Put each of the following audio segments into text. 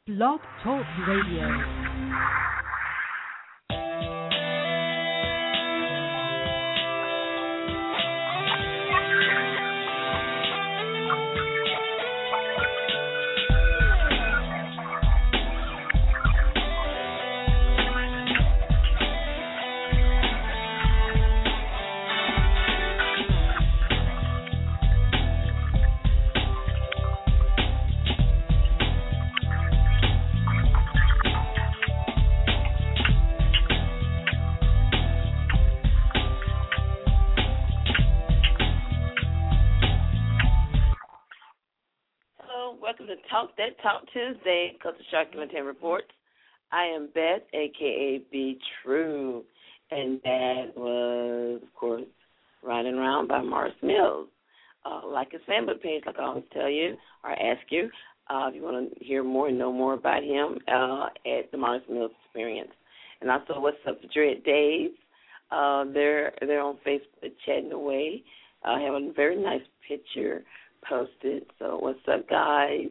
Blog Talk Radio. Talk That Talk Tuesday, Culture Shock Entertainment Reports. I am Beth, a.k.a. Be True, and that was, of course, Riding Around by Morris Mills. Like his fan book page, like I always tell you or ask you, if you want to hear more and know more about him at the Morris Mills Experience. And also, What's Up, Dread Days? They're on Facebook chatting away. I have a very nice picture posted. So what's up, guys?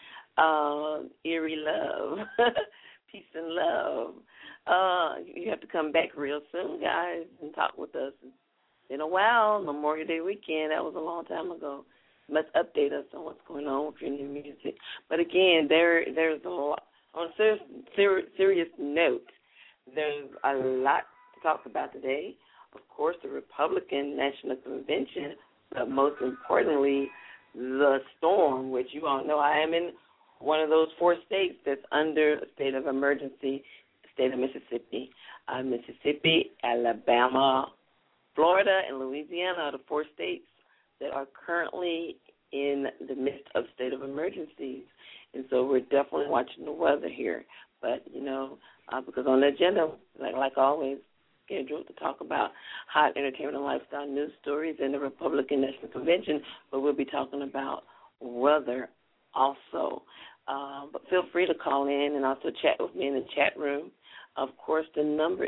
Eerie love, peace and love. You have to come back real soon, guys, and talk with us. It's been a while. Memorial Day weekend, that was a long time ago. Must update us on what's going on with your new music. But again, there's a lot. On a serious note, there's a lot to talk about today. Of course, the Republican National Convention, but most importantly, the storm, which you all know I am in one of those 4 states that's under a state of emergency, state of Mississippi. Mississippi, Alabama, Florida, and Louisiana are the 4 states that are currently in the midst of state of emergencies. And so we're definitely watching the weather here. But, because on the agenda, like always, scheduled to talk about hot entertainment and lifestyle news stories in the Republican National Convention, but we'll be talking about weather also. But feel free to call in and also chat with me in the chat room. Of course, the number is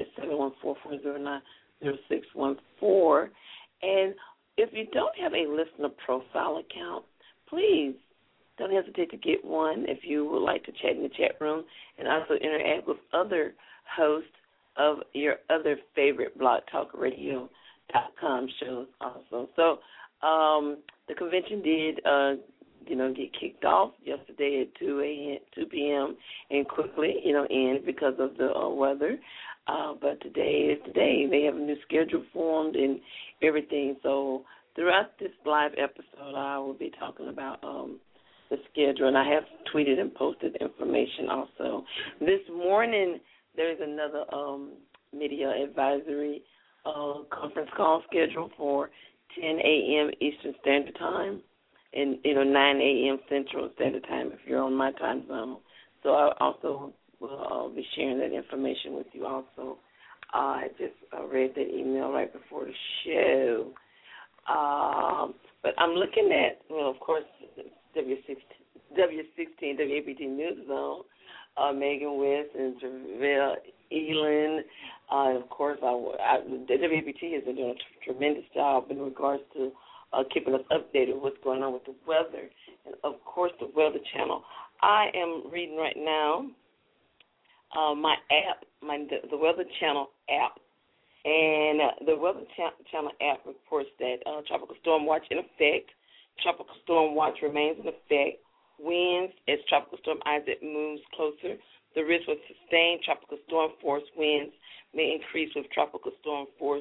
714-409-0614. And if you don't have a listener profile account, please don't hesitate to get one if you would like to chat in the chat room and also interact with other hosts of your other favorite blogtalkradio.com shows also. So the convention did, get kicked off yesterday at 2 p.m. and quickly, end because of the weather. But today is the day. They have a new schedule formed and everything. So throughout this live episode, I will be talking about the schedule, and I have tweeted and posted information also. This morning, there's another media advisory conference call scheduled for 10 a.m. Eastern Standard Time and 9 a.m. Central Standard Time if you're on my time zone. So I also will be sharing that information with you also. I just read that email right before the show. But I'm looking at, of course, W16, WAPT News Zone. Megan West and JaVale Elin. Of course, the WAPT has been doing a tremendous job in regards to keeping us updated with what's going on with the weather. And, of course, the Weather Channel. I am reading right now my app, the Weather Channel app. And the Weather Channel app reports that Tropical Storm Watch in effect. Tropical Storm Watch remains in effect. Winds as Tropical Storm Isaac moves closer. The risk of sustained tropical storm force winds may increase with tropical storm force.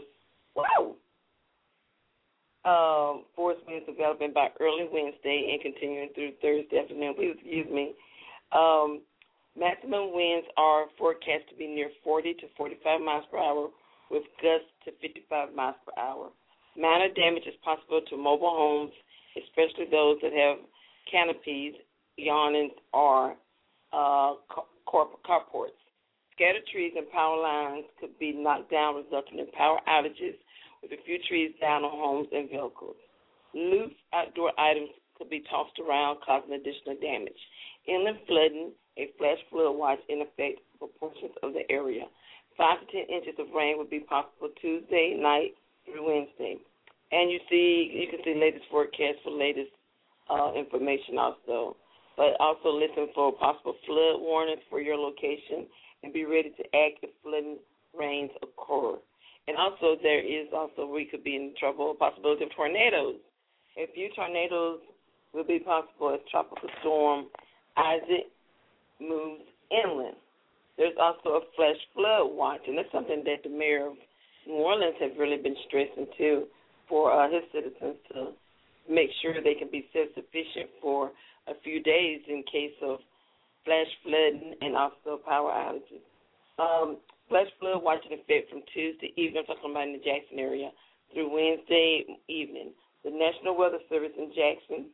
Force winds developing by early Wednesday and continuing through Thursday afternoon. Please excuse me. Maximum winds are forecast to be near 40 to 45 miles per hour with gusts to 55 miles per hour. Minor damage is possible to mobile homes, especially those that have canopies, awnings, or carports. Scattered trees and power lines could be knocked down, resulting in power outages with a few trees down on homes and vehicles. Loose outdoor items could be tossed around, causing additional damage. Inland flooding, a flash flood watch in effect for portions of the area. 5 to 10 inches of rain would be possible Tuesday night through Wednesday. And you can see latest forecast for latest information also. but also listen for possible flood warnings for your location and be ready to act if flooding rains occur. And also, there is also, we could be in trouble, possibility of tornadoes. A few tornadoes will be possible as Tropical Storm Isaac moves inland. There's also a flash flood watch, and that's something that the mayor of New Orleans has really been stressing, too, for his citizens to make sure they can be self-sufficient for a few days in case of flash flooding and also power outages. Flash flood watch in effect from Tuesday evening, I'm talking about in the Jackson area, through Wednesday evening. The National Weather Service in Jackson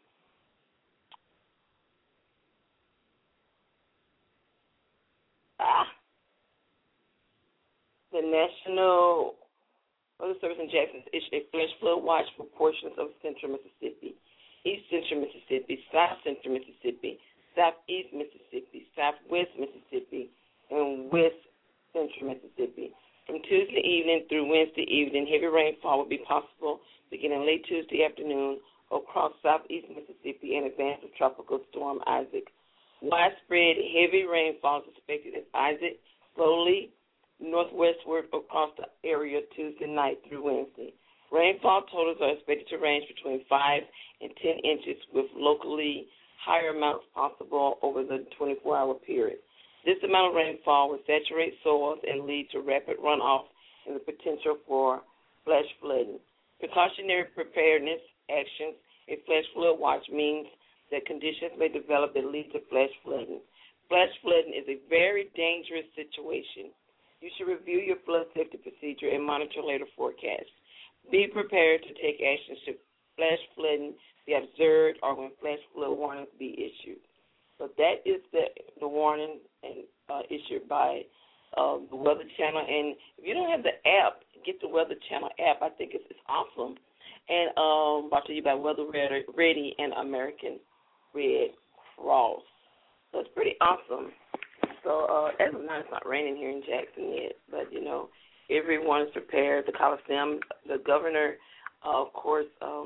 the National Weather Service in Jackson issued a flash flood watch for portions of central Mississippi, east central Mississippi, south central Mississippi, southeast Mississippi, southwest Mississippi, and west central Mississippi. From Tuesday evening through Wednesday evening, heavy rainfall will be possible beginning late Tuesday afternoon across southeast Mississippi in advance of Tropical Storm Isaac. Widespread heavy rainfall is expected as Isaac slowly northwestward across the area Tuesday night through Wednesday. Rainfall totals are expected to range between 5 and 10 inches with locally higher amounts possible over the 24-hour period. This amount of rainfall will saturate soils and lead to rapid runoff and the potential for flash flooding. Precautionary preparedness actions. A flash flood watch means that conditions may develop that lead to flash flooding. Flash flooding is a very dangerous situation. You should review your flood safety procedure and monitor later forecasts. Be prepared to take action should flash flooding be observed or when flash flood warnings be issued. So that is the warning and issued by the Weather Channel. And if you don't have the app, get the Weather Channel app. I think it's awesome. And brought to you by Weather Ready and American Red Cross. So it's pretty awesome. So as of now, it's not raining here in Jackson yet, but, you know, everyone's prepared. The Coliseum, the governor, of course,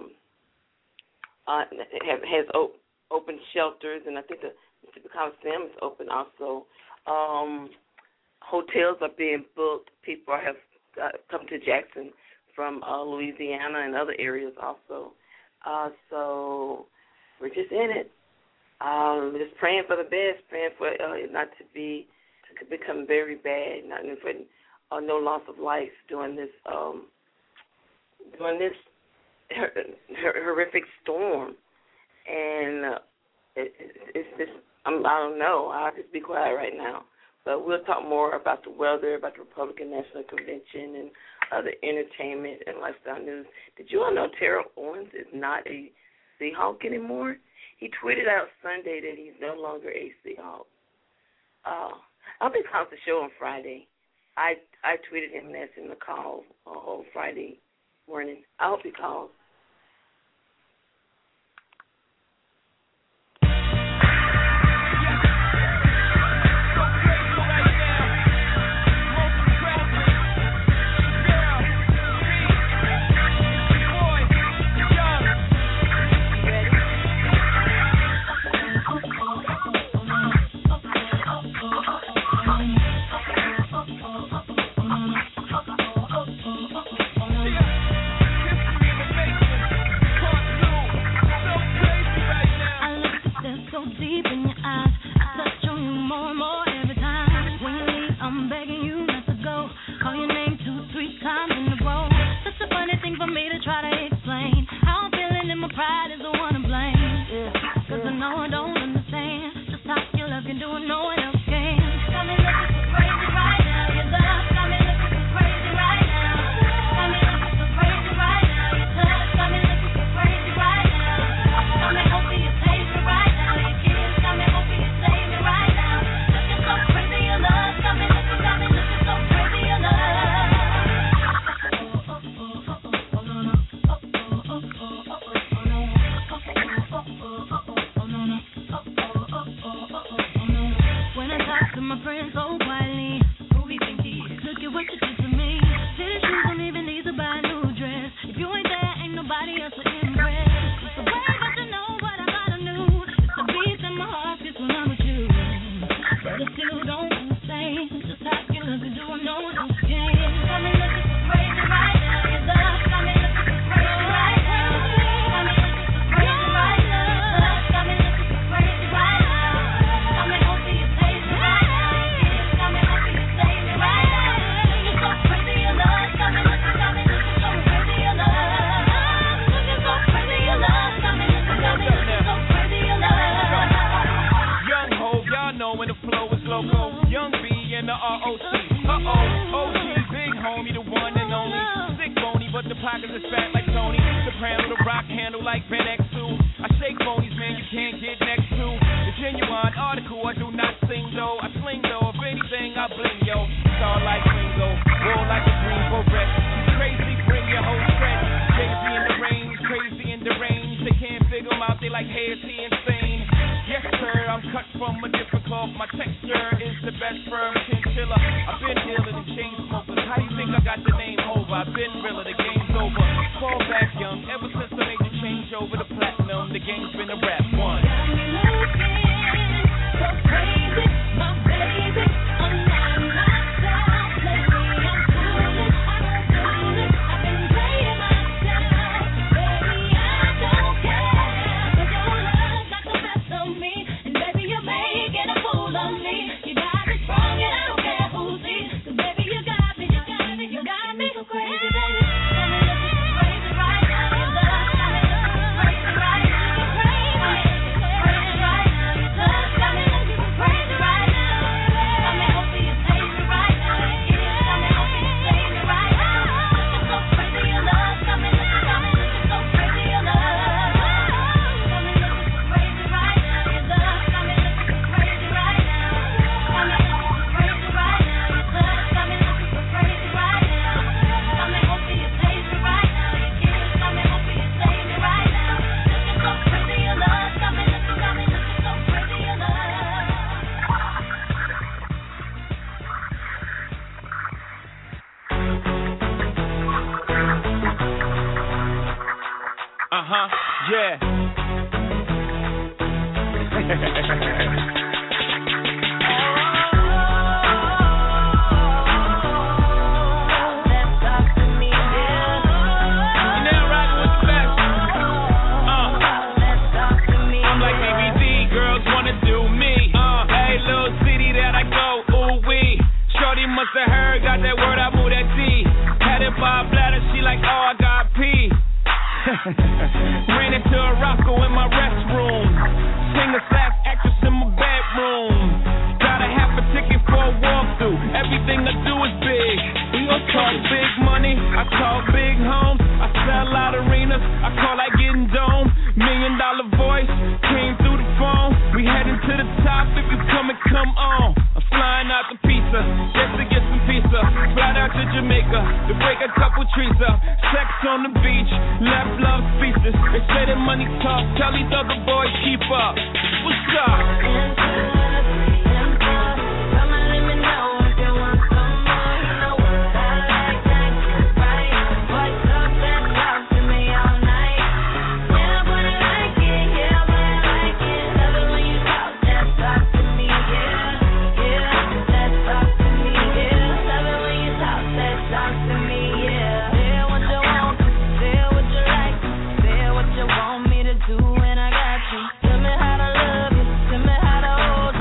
has open shelters, and I think the Coliseum is open also. Hotels are being booked. People have come to Jackson from Louisiana and other areas also. So we're just in it. Just praying for the best, praying for it not to become very bad, not for no loss of life during this horrific storm. And it's just I don't know. I'll just be quiet right now. But we'll talk more about the weather, about the Republican National Convention, and other entertainment and lifestyle news. Did you all know Terrell Owens is not a Seahawk anymore? He tweeted out Sunday that he's no longer a Seahawk. I'll be calling the show on Friday. I tweeted him and asked him to call on Friday morning. I hope he calls. Nobody else to impress. It's the way that you know what I gotta do. It's the beat in my heart. Tell me how to love you, tell me how to hold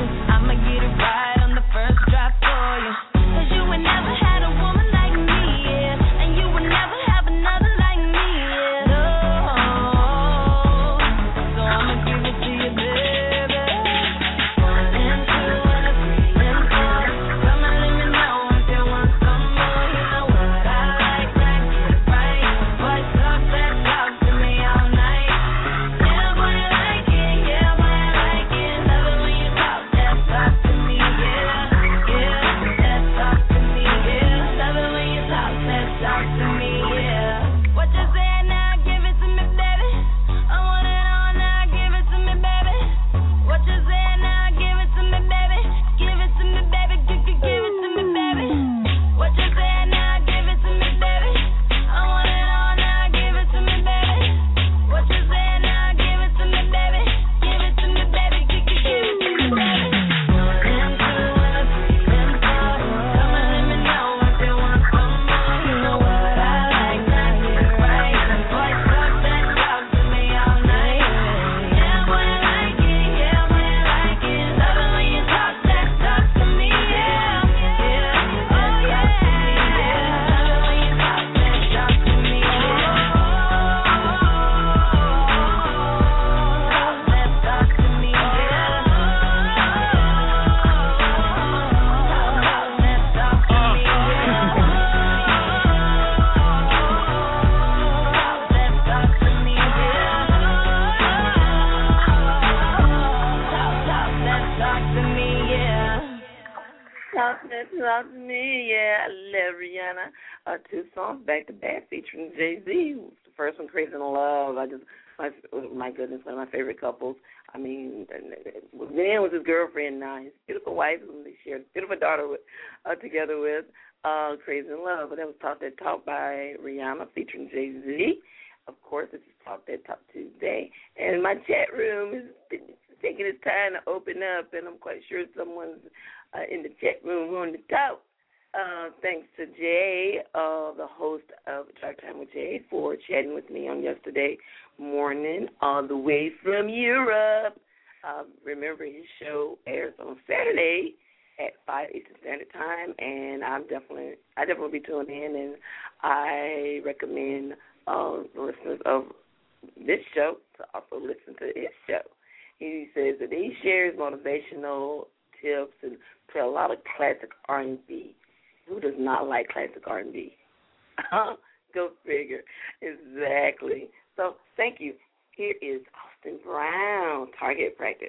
Talk to me, yeah. I love Rihanna. Two songs back to back featuring Jay-Z. The first one, Crazy in Love. My goodness, one of my favorite couples. I mean, then was his girlfriend now, his beautiful wife, whom they shared a beautiful daughter with, together with, Crazy in Love. But that was Talk That Talk by Rihanna featuring Jay-Z. Of course, this is Talk That Talk Tuesday. And my chat room is taking its time to open up, and I'm quite sure someone's in the chat room wanting to talk. Thanks to Jay, the host of Talk Time with Jay, for chatting with me on yesterday morning all the way from Europe. Remember, his show airs on Saturday at 5 Eastern Standard Time, and I definitely be tuning in, and I recommend the listeners of this show to also listen to his show. He says that he shares motivational tips and play a lot of classic R&B. Who does not like classic R&B? Go figure. Exactly. So thank you. Here is Austin Brown, Target Practice.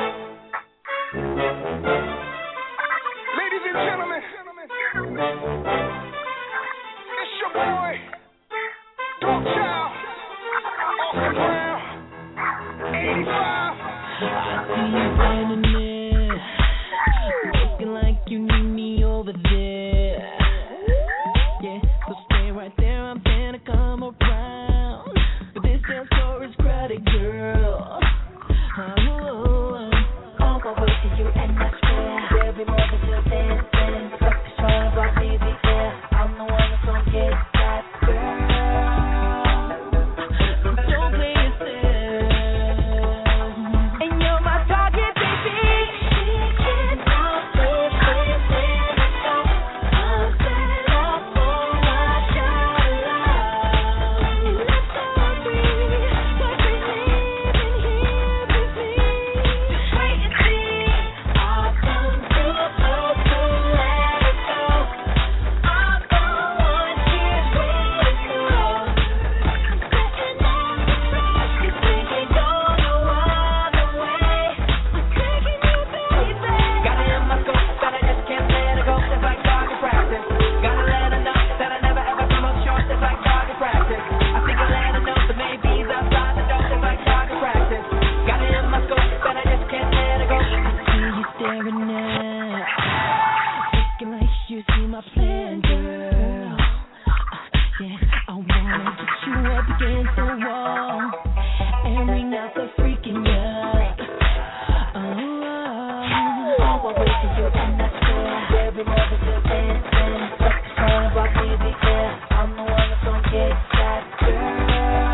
Ladies and gentlemen, it's your boy, Dog Child, Austin Brown, 85. I see you standing there, looking like you need me over there. Yeah, so stay right there, I'm gonna come around. But this dance floor is crowded, girl. I'll go wait till you and I swear there'll be more than just dancing. Fuck the show, rock music, yeah. I'm the one that's gonna get that girl. Don't play yourself. And you're my target, baby. She can't stop this feeling. I'm set up for my shot of love. And I'm sorry, but you're living here with me. Just wait and see. I've come too close to let it go. I'm the one here's waiting for. I'm setting up the trust, 'cause we can't go no other way. I'm taking you, baby. Got it in my scope, but I just can't let it go. It's like target practice. Gotta let her know that I never ever come up short. It's like target practice. I think I let her know the maybes outside the door. It's like target practice. Got it in my scope, but I just can't let it go. I see you staring now, looking like you see my plan, girl. Yeah, I wanna get you up against the wall and ring out the freaking yell. I'll go wait till you and I swear there'll be more than just dancing. Fuck the show, rock music, yeah. I'm the one that's gonna get that girl.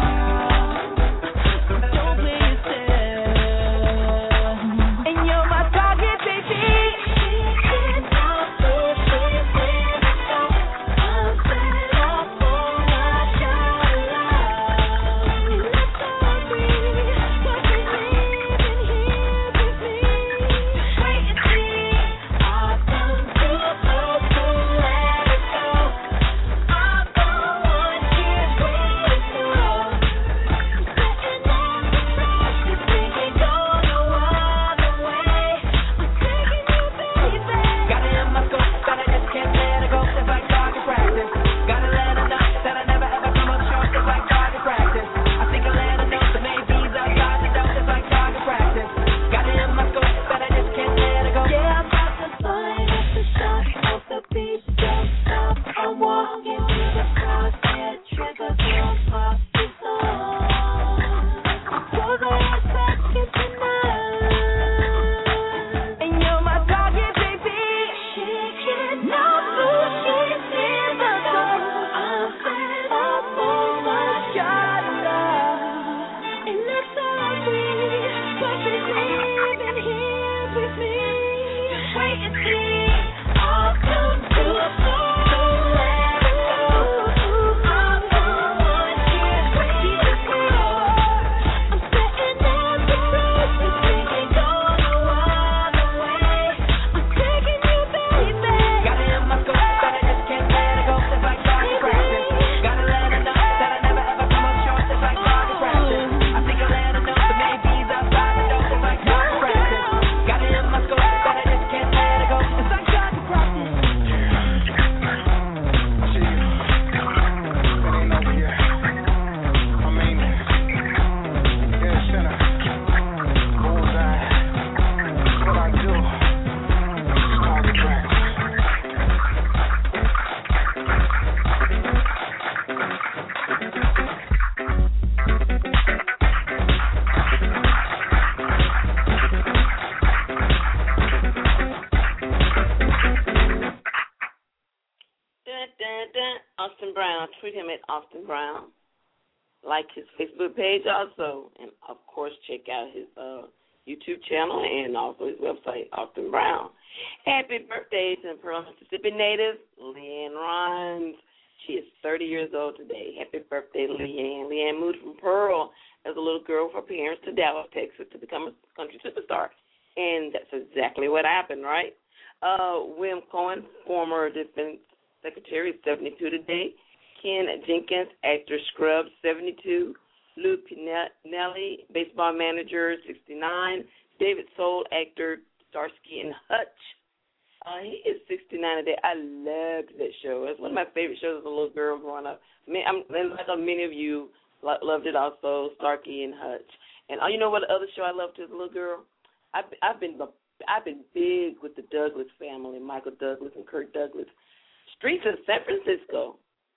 Don't play yourself. And you're my target, baby. She can't stop this feeling. I'm set up for my shot of love. And I'm sorry, but you're living here with me. Just wait and see. I've come too close to let it go. I'm the one here's waiting for. I'm setting up the trust, 'cause we can't go no other way. I'm taking you, baby. Got it in my scope, but I just can't let it go. It's like target practice. Gotta let her know that I never ever come up short. It's like target practice. I think I let her know the maybes outside the door. It's like target practice. Got it in my scope, but I just can't let it go. Yeah, I'm about to line up the shot of the beat, don't stop. I'm walking through the crosshair, trigger don't pop this on. For the last second tonight. And you're my target, baby. She can't know who she's in the door. I'm set up for my shot of love. And I'm sorry, but she's living here with me. Just wait and see. I'll come too close to let it go. I'm the one here's waiting for. I'm setting up the trust, 'cause we can't go no other way. I'm taking you, baby. Got it in my scope, but I just can't let it go. It's like target practice. Gotta let her know that I never ever come up short. It's like target practice. I think I let her know the maybes outside the door. It's like target practice. Got it in my scope, but I just can't let it go. It's like Austin Brown. Tweet him at Austin Brown. Like his Facebook page also. And, of course, check out his YouTube channel and also his website, Austin Brown. Happy birthday to Pearl, Mississippi native, Leanne Rhymes. She is 30 years old today. Happy birthday, Leanne. Leanne moved from Pearl as a little girl with her parents to Dallas, Texas to become a country superstar. And that's exactly what happened, right? William Cohen, former defense secretary, is 72 today. Ken Jenkins, actor Scrubs, 72. Lou Pinelli, baseball manager, 69. David Soul, actor Starsky and Hutch. He is 69 today. I loved that show. It's one of my favorite shows as a little girl growing up. I know many of you loved it also, Starsky and Hutch. And you know what other show I loved as a little girl? I've been big with the Douglas family, Michael Douglas and Kirk Douglas. Streets of San Francisco.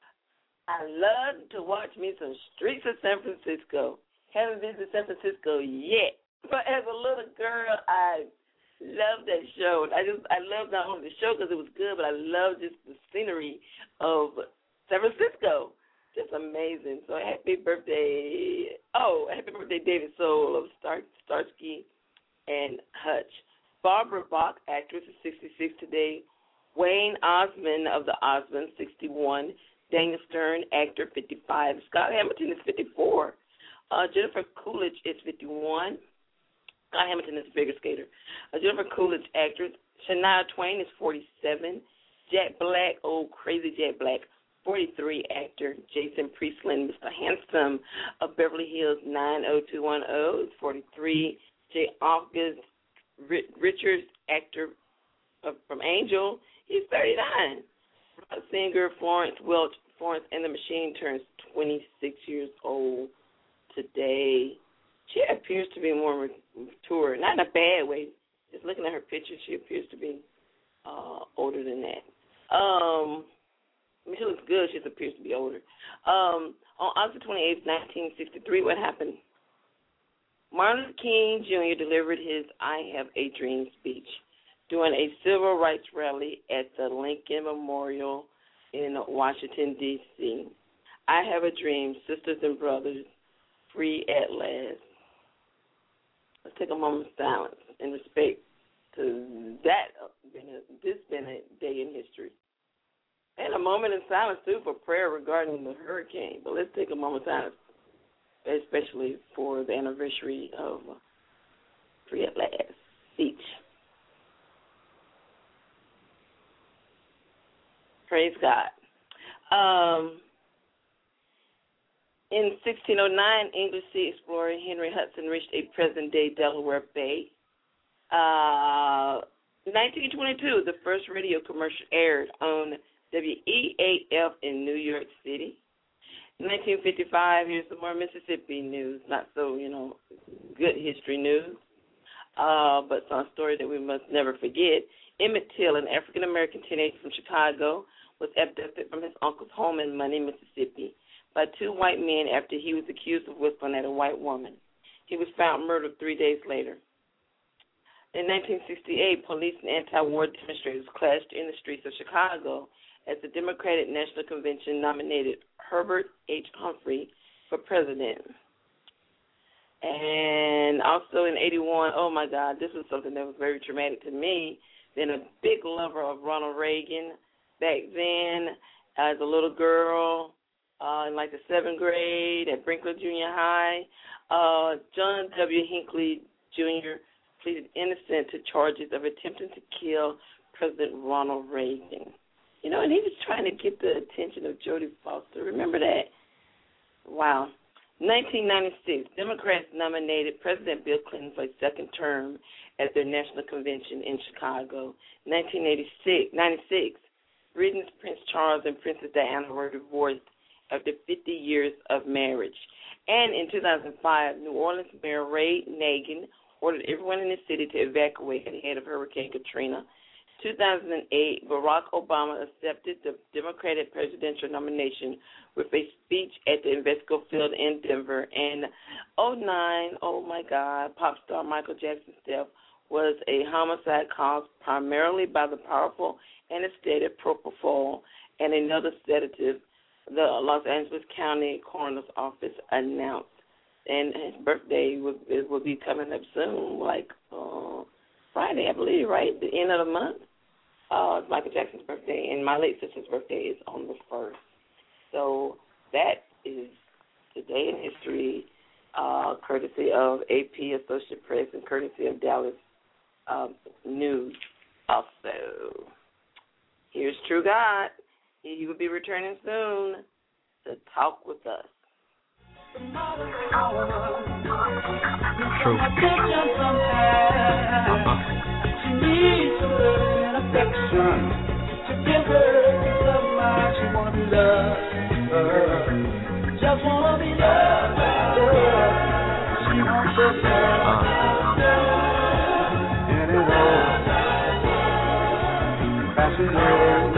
I love to watch me some Streets of San Francisco. Haven't visited San Francisco yet, but as a little girl, I loved that show. I loved not only the show because it was good, but I loved just the scenery of San Francisco. Just amazing. So happy birthday. Happy birthday, David Soul of Starsky and Hutch. Barbara Bach, actress, is 66 today. Wayne Osmond of the Osmonds, 61. Daniel Stern, actor, 55. Scott Hamilton is 54. Jennifer Coolidge is 51. Scott Hamilton is a figure skater. Jennifer Coolidge, actress. Shania Twain is 47. Jack Black, crazy Jack Black, 43, actor. Jason Priestland, Mr. Handsome of Beverly Hills 90210 is 43. J. August Richards, actor from Angel, he's 39. Singer Florence Welch, Florence and the Machine, turns 26 years old today. She appears to be more mature, not in a bad way. Just looking at her picture, she appears to be older than that. She looks good. She just appears to be older. On August 28th, 1963, what happened? Martin Luther King Jr. delivered his I Have a Dream speech during a civil rights rally at the Lincoln Memorial in Washington, D.C. I have a dream, sisters and brothers, free at last. Let's take a moment of silence in respect to that. This has been a day in history. And a moment of silence, too, for prayer regarding the hurricane. But let's take a moment of silence, especially for the anniversary of Free at Last speech. Praise God. In 1609, English sea explorer Henry Hudson reached a present-day Delaware Bay. 1922, the first radio commercial aired on WEAF in New York City. 1955, here's some more Mississippi news. Not so, good history news, but some story that we must never forget. Emmett Till, an African-American teenager from Chicago, was abducted from his uncle's home in Money, Mississippi, by two white men after he was accused of whistling at a white woman. He was found murdered 3 days later. In 1968, police and anti-war demonstrators clashed in the streets of Chicago as the Democratic National Convention nominated Herbert H. Humphrey for president. And also in 81, oh my God, this was something that was very traumatic to me. Been a big lover of Ronald Reagan back then as a little girl in like the 7th grade at Brinkler Junior High. John W. Hinckley Jr. pleaded innocent to charges of attempting to kill President Ronald Reagan. And he was trying to get the attention of Jodie Foster. Remember that? Wow. 1996, Democrats nominated President Bill Clinton for a second term at their national convention in Chicago. 1996, Britain's Prince Charles and Princess Diana were divorced after 50 years of marriage. And in 2005, New Orleans Mayor Ray Nagin ordered everyone in the city to evacuate ahead of Hurricane Katrina. 2008, Barack Obama accepted the Democratic presidential nomination with a speech at the Invesco Field in Denver. And 2009, oh my God, pop star Michael Jackson's death was a homicide caused primarily by the powerful anesthetic propofol and another sedative, the Los Angeles County Coroner's Office announced. And his birthday will be coming up soon, like Friday, I believe, right? The end of the month. It's Michael Jackson's birthday, and my late sister's birthday is on the 1st. So that is today in history, courtesy of AP Associate Press and courtesy of Dallas News. Also, here's True God. He will be returning soon to talk with us. True. She needs some love and affection. To give her love much, she wanna be loved. Just wanna be loved. She wants to love. And it all passionate.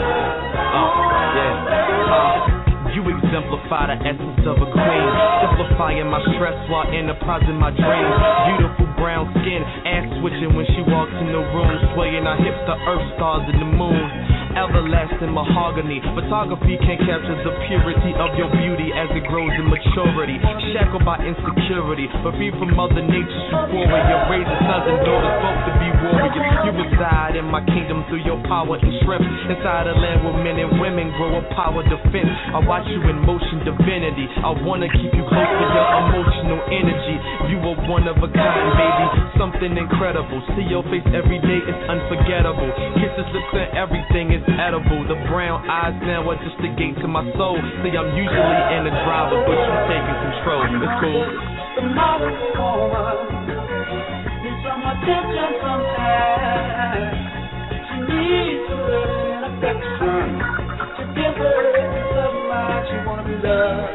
You exemplify the essence of a queen, simplifying my stress while enterprising my dreams. Beautiful brown skin, ass switching when she walks in the room, swaying our hips to earth, stars, and the moon. Everlasting mahogany, photography can't capture the purity of your beauty as it grows in maturity. Shackled by insecurity, but free from Mother Nature's euphoria. Raising sons and daughters both to be warriors. You reside in my kingdom through your power and strength. Inside a land where men and women grow a power defense. I watch you in motion, divinity. I wanna keep you close to your emotional energy. You are one of a kind, baby, something incredible. See your face every day, it's unforgettable. Kisses, lips, and everything is edible. The brown eyes now are just the gate to my soul. See, I'm usually in the driver, but you taking control. It's cool. The model woman needs some attention sometimes. She needs some love and affection. To give her love much, she wanna be loved.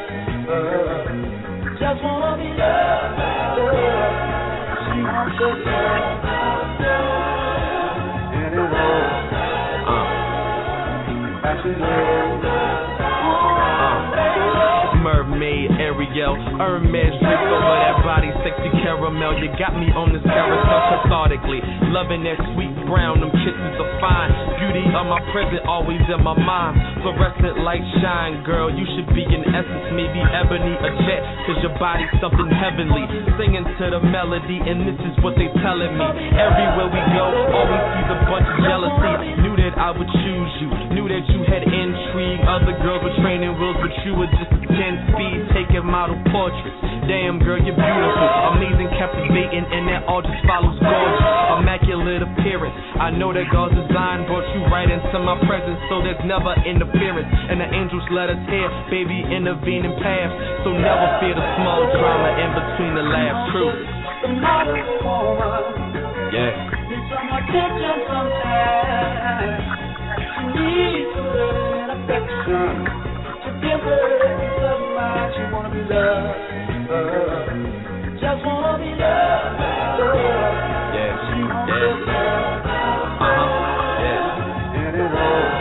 Just wanna be loved. She wants to love. And it all Mermaid, Ariel, Hermes, drip over that body, sexy caramel. You got me on this carousel cathartically, loving that sweet brown, them kisses are fine. Beauty of my present, always in my mind. Fluorescent light shine, girl, you should be in essence, maybe ebony or jet, cause your body's something heavenly. Singing to the melody, and this is what they telling me. Everywhere we go, always see the bunch of jealousy. Knew that I would choose you, knew that you had intrigue. Other girls were training wheels, but you were just a 10-speed, taking model portraits. Damn, girl, you're beautiful, amazing, captivating, and that all just follows gorgeous. Immaculate appearance. I know that God's design brought you right into my presence, so there's never interference. And the angels let us hear, baby, intervening paths. So never fear the small drama in between the laughs. True. The model woman needs some attention sometimes. She needs some love and affection. To give her love much, she wanna be loved. Just wanna be loved. She wants to love. And it all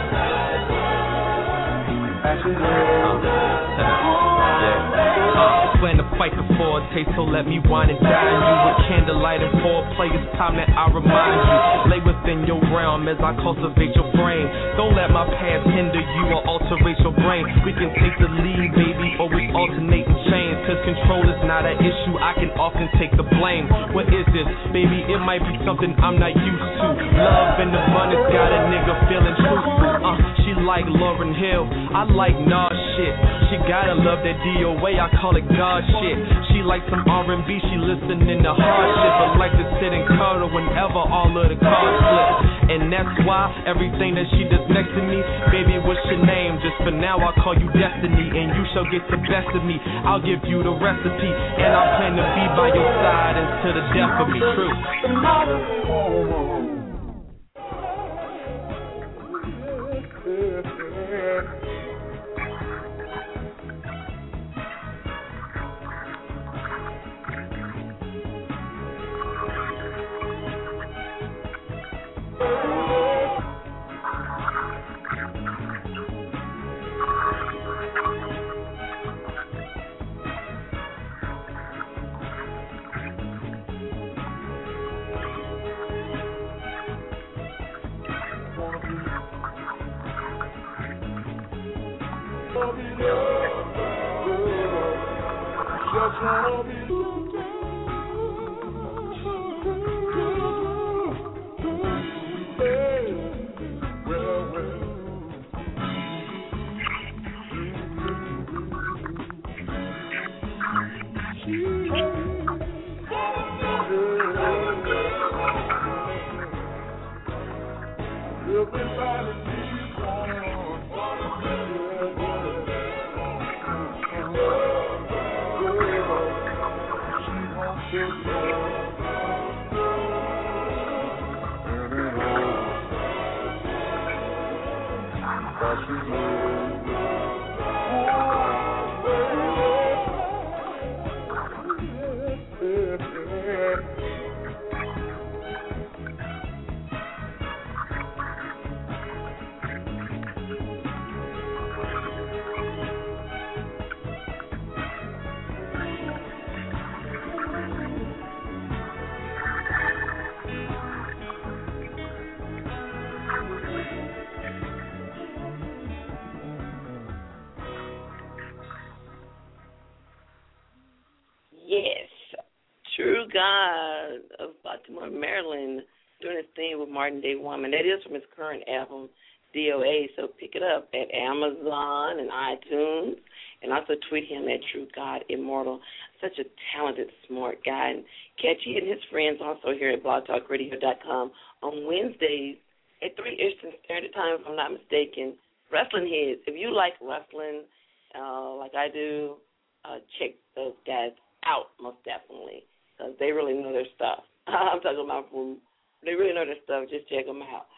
Plan to fight before it tastes, so let me wine and dine you with candlelight and foreplay. It's time that I remind you, lay within your realm as I cultivate your brain. Don't let my past hinder you or alterate your brain. We can take the lead, baby, or we alternate and change. Cause control is not an issue, I can often take the blame. What is this, baby? It might be something I'm not used to. Love and abundance got a nigga feeling truthful. She like Lauryn Hill, I like Nas shit. She gotta love that DOA, I call it God shit. She like some R&B, she listening to hard shit, but like to sit and cuddle whenever all of the cards flip. And that's why everything that she does next to me, baby, what's your name? Just for now I'll call you Destiny, and you shall get the best of me. I'll give you the recipe, and I plan to be by your side until the death of me. True. The model woman. Yes, True God of Baltimore, Maryland, doing his thing with Modern Day Woman. That is from his current album, DOA, so pick it up at Amazon and iTunes, and also tweet him at True God Immortal. Such a talented, smart guy. And catch he and his friends also here at blogtalkradio.com on Wednesdays at 3 Eastern Standard Time, if I'm not mistaken. Wrestling Heads. If you like wrestling like I do, check those guys out, most definitely, because they really know their stuff. I'm talking about from, they really know their stuff. Just check them out.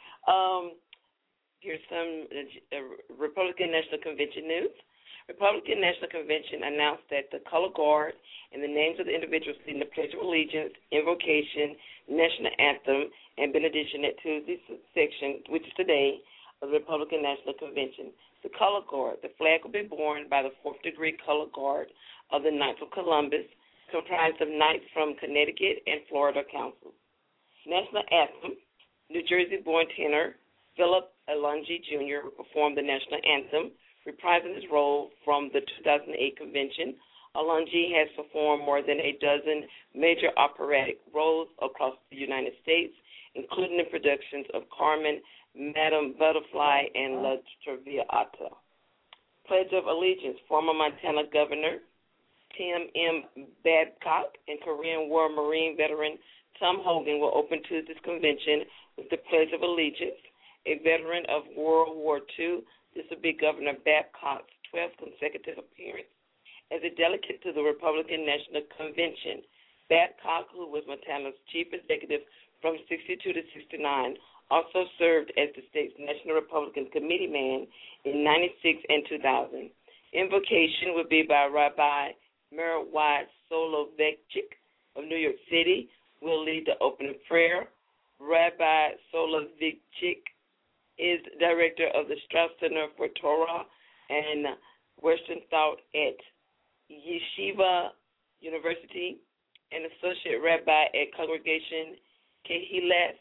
Here's some Republican National Convention news. Republican National Convention announced that the color guard and the names of the individuals leading the Pledge of Allegiance, Invocation, National Anthem, and Benediction at Tuesday's section, which is today, of the Republican National Convention. The color guard, the flag will be borne by the 4th degree color guard of the Knights of Columbus, comprised of knights from Connecticut and Florida councils. National Anthem, New Jersey-born tenor Philip Alungi Jr. will perform the national anthem, reprising his role from the 2008 convention. Alungi has performed more than a dozen major operatic roles across the United States, including the productions of Carmen, Madame Butterfly, and La Traviata. Pledge of Allegiance, former Montana Governor Tim M. Babcock and Korean War Marine veteran Tom Hogan will open Tuesday's convention with the Pledge of Allegiance. A veteran of World War II, this will be Governor Babcock's 12th consecutive appearance as a delegate to the Republican National Convention. Babcock, who was Montana's chief executive from 62 to 69, also served as the state's National Republican Committee man in 96 and 2000. Invocation would be by Rabbi Merwad Soloveichik of New York City will lead the opening prayer. Rabbi Soloveichik is director of the Strauss Center for Torah and Western Thought at Yeshiva University, and associate rabbi at Congregation Kehilat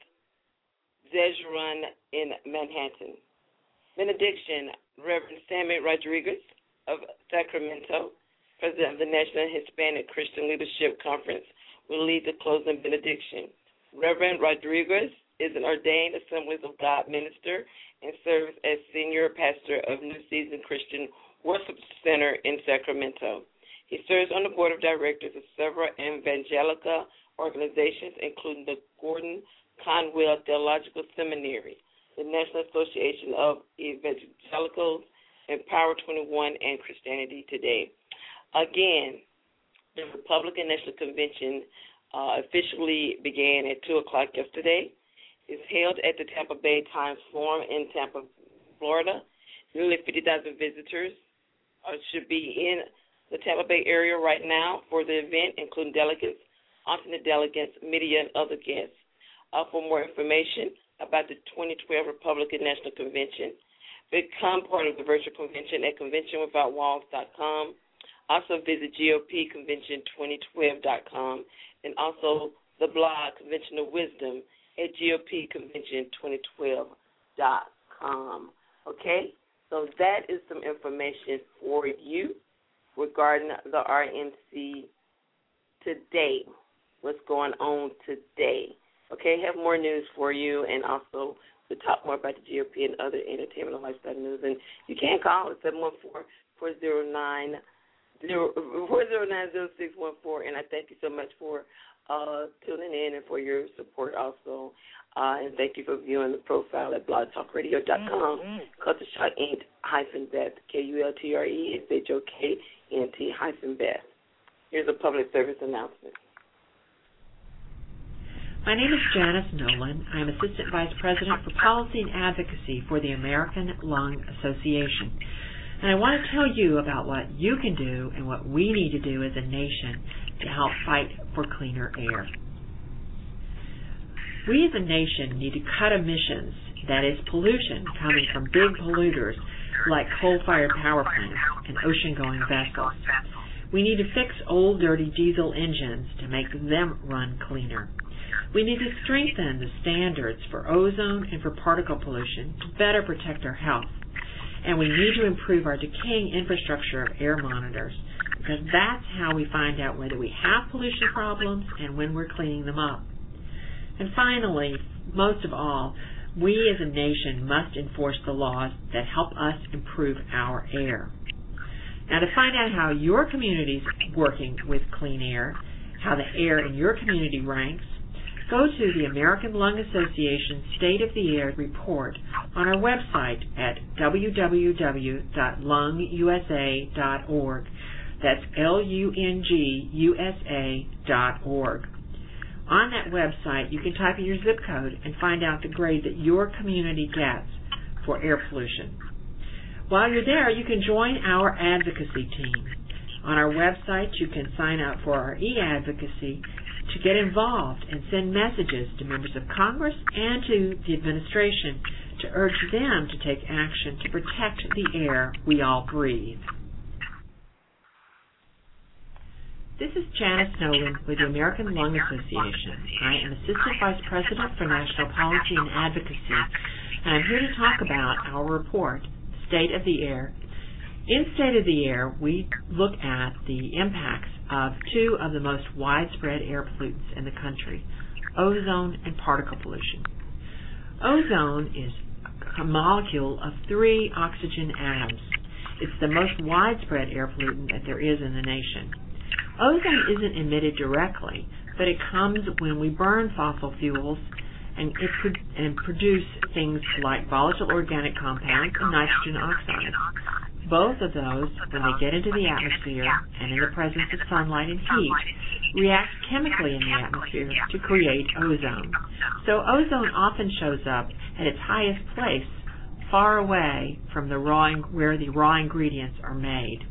Zezron in Manhattan. Benediction, Reverend Sammy Rodriguez of Sacramento, president of the National Hispanic Christian Leadership Conference, will lead the closing benediction. Reverend Rodriguez is an ordained Assemblies of God minister and serves as senior pastor of New Season Christian Worship Center in Sacramento. He serves on the board of directors of several evangelical organizations, including the Gordon Conwell Theological Seminary, the National Association of Evangelicals, and Power 21 and Christianity Today. Again, the Republican National Convention officially began at 2 o'clock yesterday. It's held at the Tampa Bay Times Forum in Tampa, Florida. Nearly 50,000 visitors should be in the Tampa Bay area right now for the event, including delegates, alternate delegates, media, and other guests. For more information about the 2012 Republican National Convention, become part of the virtual convention at conventionwithoutwalls.com. Also visit GOPconvention2012.com, and also the blog Conventional Wisdom at GOPconvention2012.com. Okay? So that is some information for you regarding the RNC today, what's going on today. Okay, have more news for you, and also to talk more about the GOP and other entertainment and lifestyle news. And you can call at 714-409-0614, and I thank you so much for tuning in and for your support also. And thank you for viewing the profile at blogtalkradio.com. Culture Shock Inc-Beth, KULTRE-SHOKNT-Beth. Here's a public service announcement. My name is Janice Nolan. I am Assistant Vice President for Policy and Advocacy for the American Lung Association. And I want to tell you about what you can do and what we need to do as a nation to help fight for cleaner air. We as a nation need to cut emissions, that is pollution coming from big polluters like coal-fired power plants and ocean-going vessels. We need to fix old dirty diesel engines to make them run cleaner. We need to strengthen the standards for ozone and for particle pollution to better protect our health. And we need to improve our decaying infrastructure of air monitors, because that's how we find out whether we have pollution problems and when we're cleaning them up. And finally, most of all, we as a nation must enforce the laws that help us improve our air. Now, to find out how your community is working with clean air, how the air in your community ranks, go to the American Lung Association State of the Air report on our website at www.lungusa.org. That's LUNGUSA.org. On that website, you can type in your zip code and find out the grade that your community gets for air pollution. While you're there, you can join our advocacy team. On our website, you can sign up for our e-advocacy to get involved and send messages to members of Congress and to the administration to urge them to take action to protect the air we all breathe. This is Janice Nolan with the American Lung Association. I am Assistant Vice President for National Policy and Advocacy, and I'm here to talk about our report, State of the Air. In State of the Air, we look at the impacts of two of the most widespread air pollutants in the country, ozone and particle pollution. Ozone is a molecule of 3 oxygen atoms. It's the most widespread air pollutant that there is in the nation. Ozone isn't emitted directly, but it comes when we burn fossil fuels and produce things like volatile organic compounds and nitrogen oxides. Both of those, when they get into the atmosphere and in the presence of sunlight and heat, react chemically in the atmosphere to create ozone. So ozone often shows up at its highest place, far away from where the raw ingredients are made.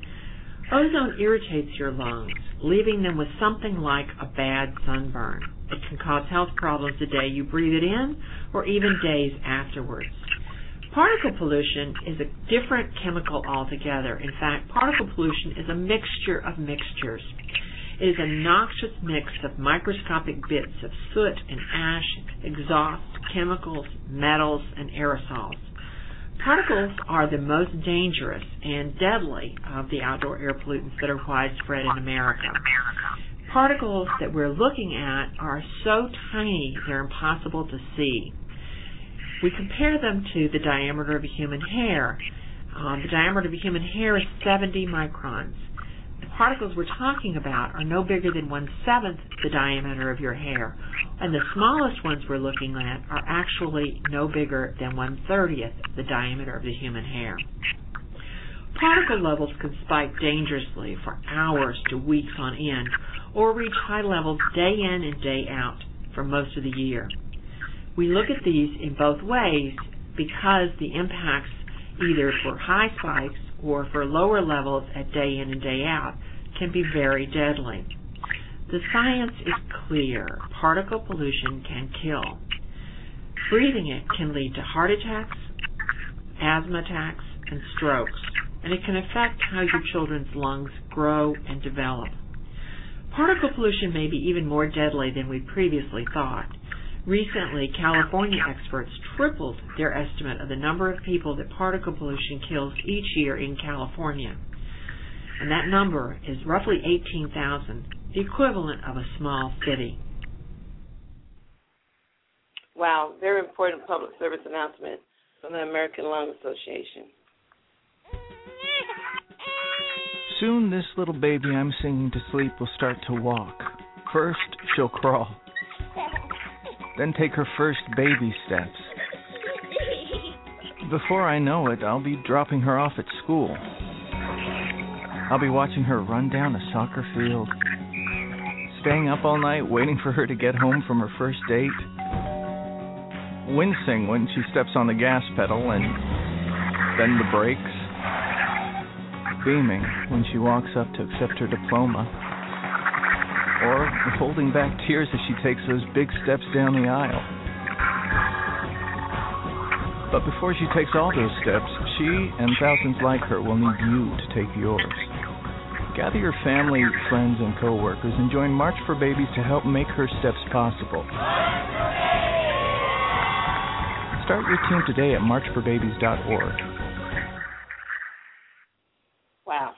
Ozone irritates your lungs, leaving them with something like a bad sunburn. It can cause health problems the day you breathe it in or even days afterwards. Particle pollution is a different chemical altogether. In fact, particle pollution is a mixture of mixtures. It is a noxious mix of microscopic bits of soot and ash, exhaust, chemicals, metals, and aerosols. Particles are the most dangerous and deadly of the outdoor air pollutants that are widespread in America. Particles that we're looking at are so tiny they're impossible to see. We compare them to the diameter of a human hair. The diameter of a human hair is 70 microns. The particles we're talking about are no bigger than 1/7 the diameter of your hair, and the smallest ones we're looking at are actually no bigger than 1/30 the diameter of the human hair. Particle levels can spike dangerously for hours to weeks on end, or reach high levels day in and day out for most of the year. We look at these in both ways because the impacts, either for high spikes or for lower levels at day in and day out, can be very deadly. The science is clear. Particle pollution can kill. Breathing it can lead to heart attacks, asthma attacks, and strokes, and it can affect how your children's lungs grow and develop. Particle pollution may be even more deadly than we previously thought. Recently, California experts tripled their estimate of the number of people that particle pollution kills each year in California. And that number is roughly 18,000, the equivalent of a small city. Wow, very important public service announcement from the American Lung Association. Soon this little baby I'm singing to sleep will start to walk. First, she'll crawl. Then take her first baby steps. Before I know it, I'll be dropping her off at school. I'll be watching her run down a soccer field, staying up all night waiting for her to get home from her first date, wincing when she steps on the gas pedal and then the brakes, beaming when she walks up to accept her diploma, or holding back tears as she takes those big steps down the aisle. But before she takes all those steps, she and thousands like her will need you to take yours. Gather your family, friends, and co-workers and join March for Babies to help make her steps possible. Start your team today at marchforbabies.org. Wow.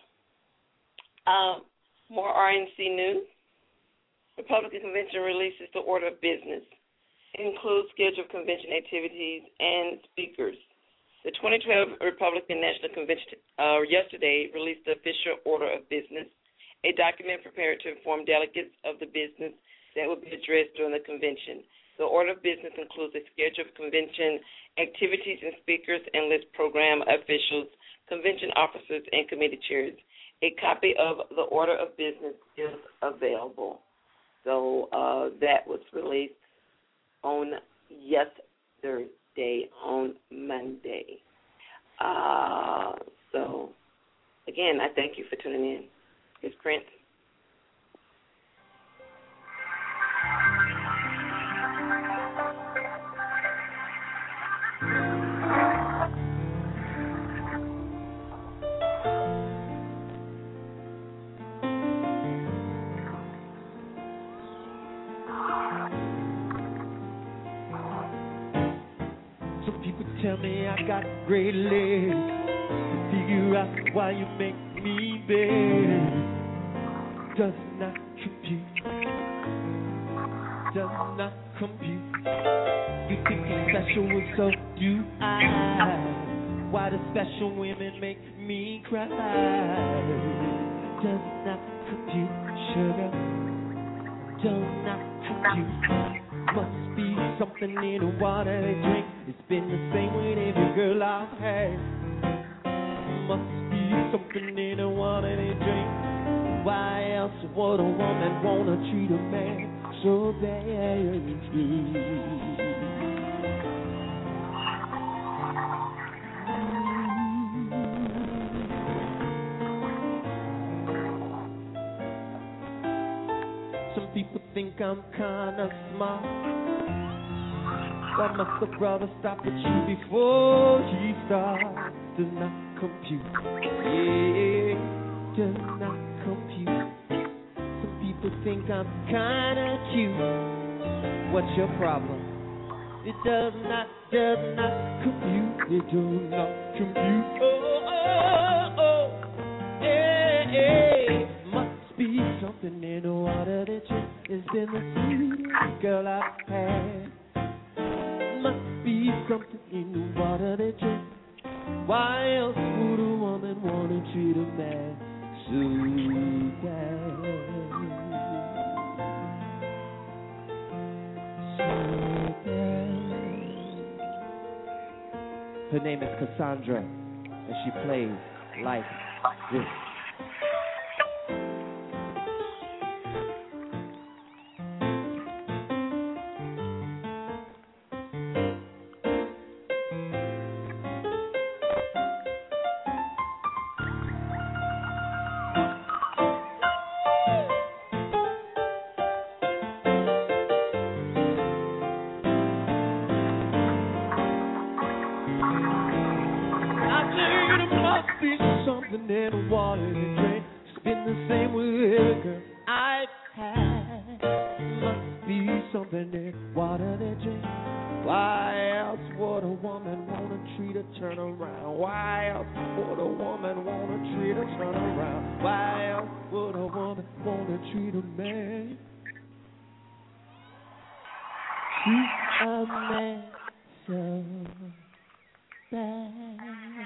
More RNC news. Republican Convention releases the order of business. It includes scheduled convention activities and speakers. The 2012 Republican National Convention yesterday released the official order of business, a document prepared to inform delegates of the business that will be addressed during the convention. The order of business includes a schedule of convention activities and speakers and lists program officials, convention officers, and committee chairs. A copy of the order of business is available. So that was released on yesterday, on Monday. So, again, I thank you for tuning in. It's Prince. Tell me I got great legs to figure out why you make me beg. Does not compute. Does not compute. You think you're special, and so do I. Why do special women make me cry? Does not compute, sugar. Does not compute. Must be something in the water they drink. It's been the same with every girl I've had. Must be something in the water they drink. Why else would a woman wanna treat a man so bad? Some people think I'm kinda smart. Why must the brother stop at you before he starts? Does not compute. Yeah, does not compute. Some people think I'm kinda cute. What's your problem? It does not compute. It does not compute. Oh, yeah. Must be something in the water that you. It's been the sweetest girl I've had. Must be something in the water they drink. Why else would a woman want to treat a man so bad? So bad. Her name is Cassandra, and she plays like this. Something in the water to drink. It's been the same with every girl I've had. Must be something they water they drink. Why else would a woman wanna treat her turn around? Why else would a woman wanna treat her turn around? Why else would a woman wanna treat a man? Treat a man so bad.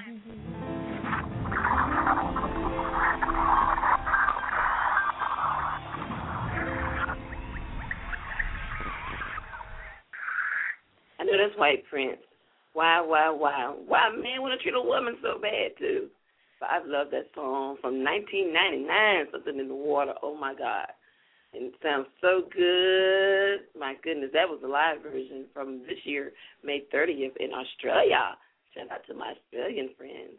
I know that's White Prince. Why a man want to treat a woman so bad, too? But I've loved that song from 1999, Something in the Water. Oh, my God. And it sounds so good. My goodness, that was the live version from this year, May 30th in Australia. Shout out to my Australian friends.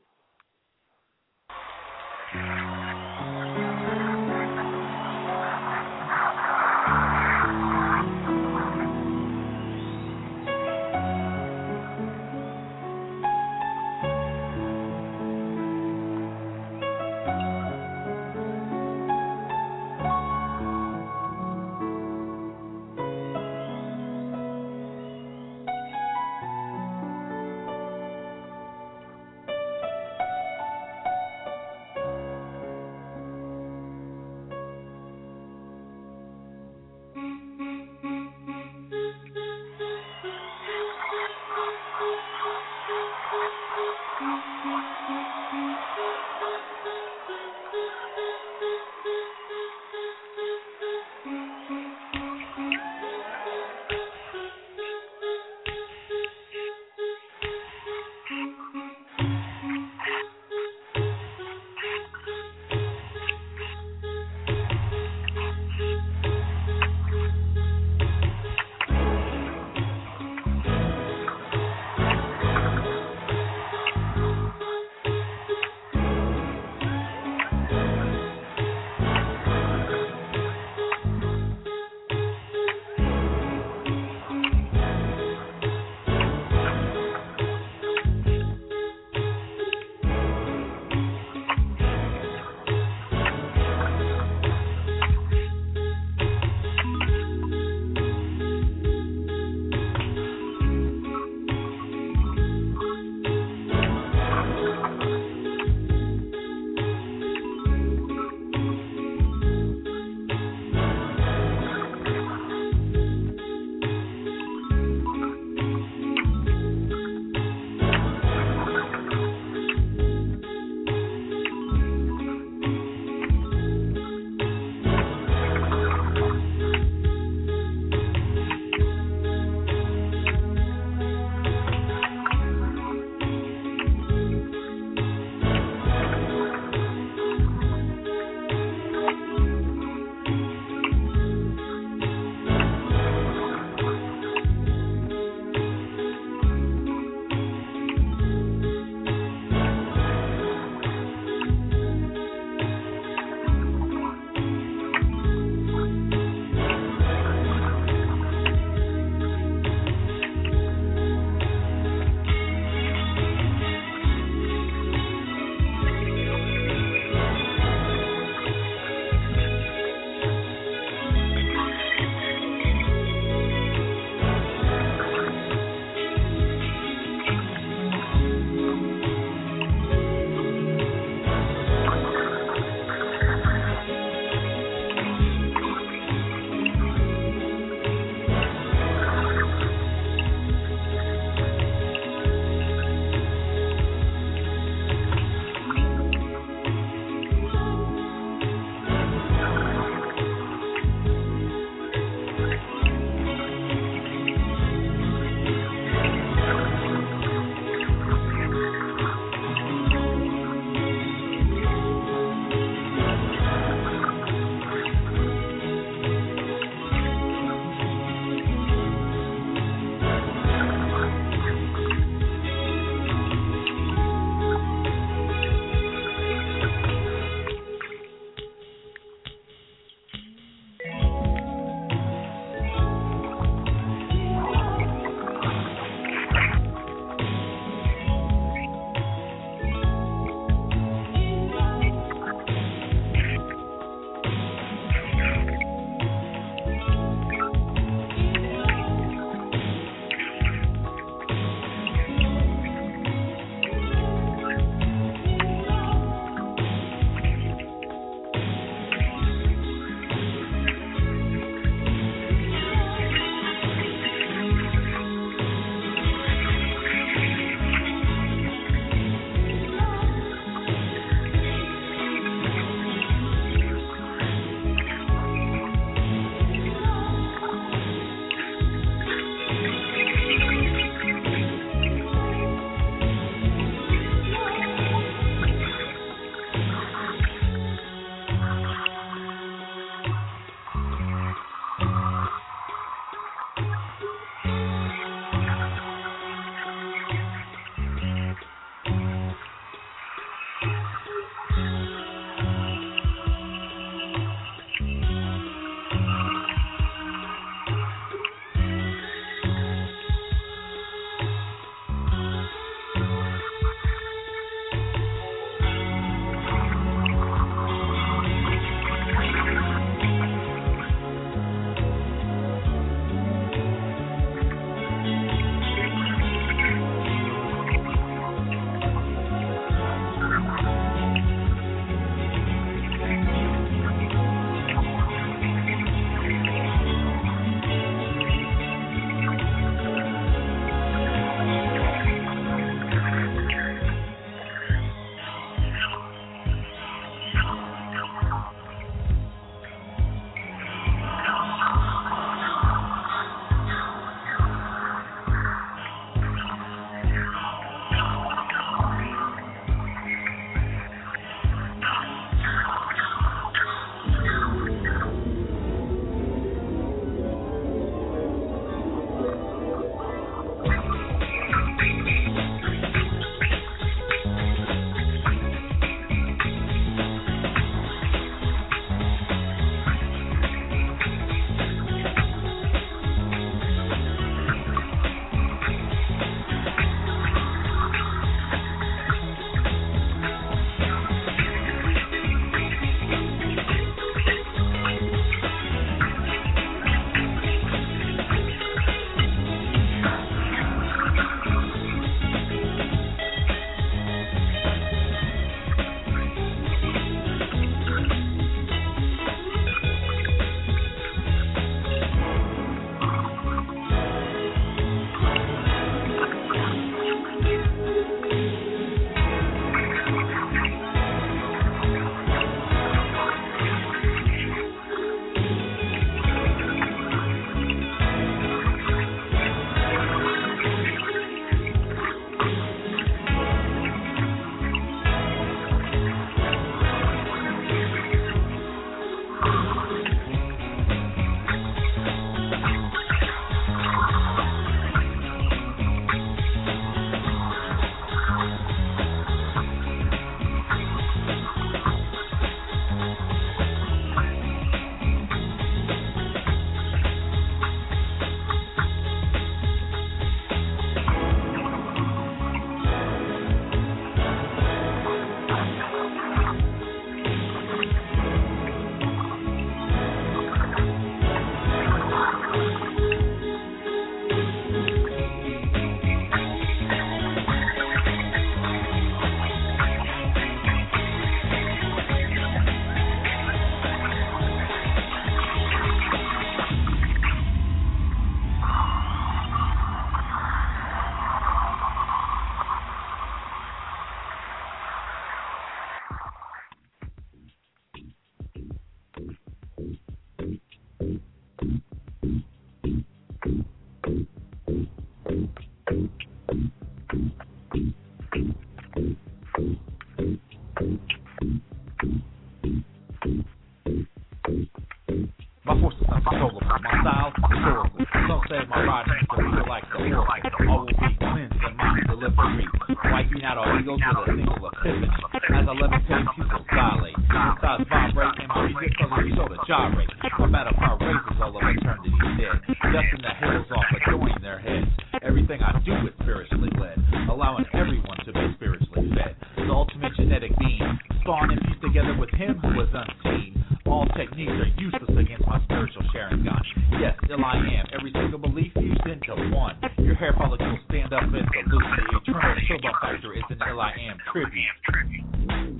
out all egos with a single epiphany. As I levitate, pupils dilate. Sides vibrate and music causes your soul to gyrate. My battle cry raises all of eternity's dead. Dusting the halos off, adorning their heads. Everything I do is spiritually led, allowing everyone to be spiritually fed. The ultimate genetic being, spawned and fused together with him who was unseen. All techniques are useless against my spiritual sharing gun. Yes, still I am, every single belief fused into one. Your hair follicles stand up and salute. The eternal Showboat factor is an L.I.am tribute.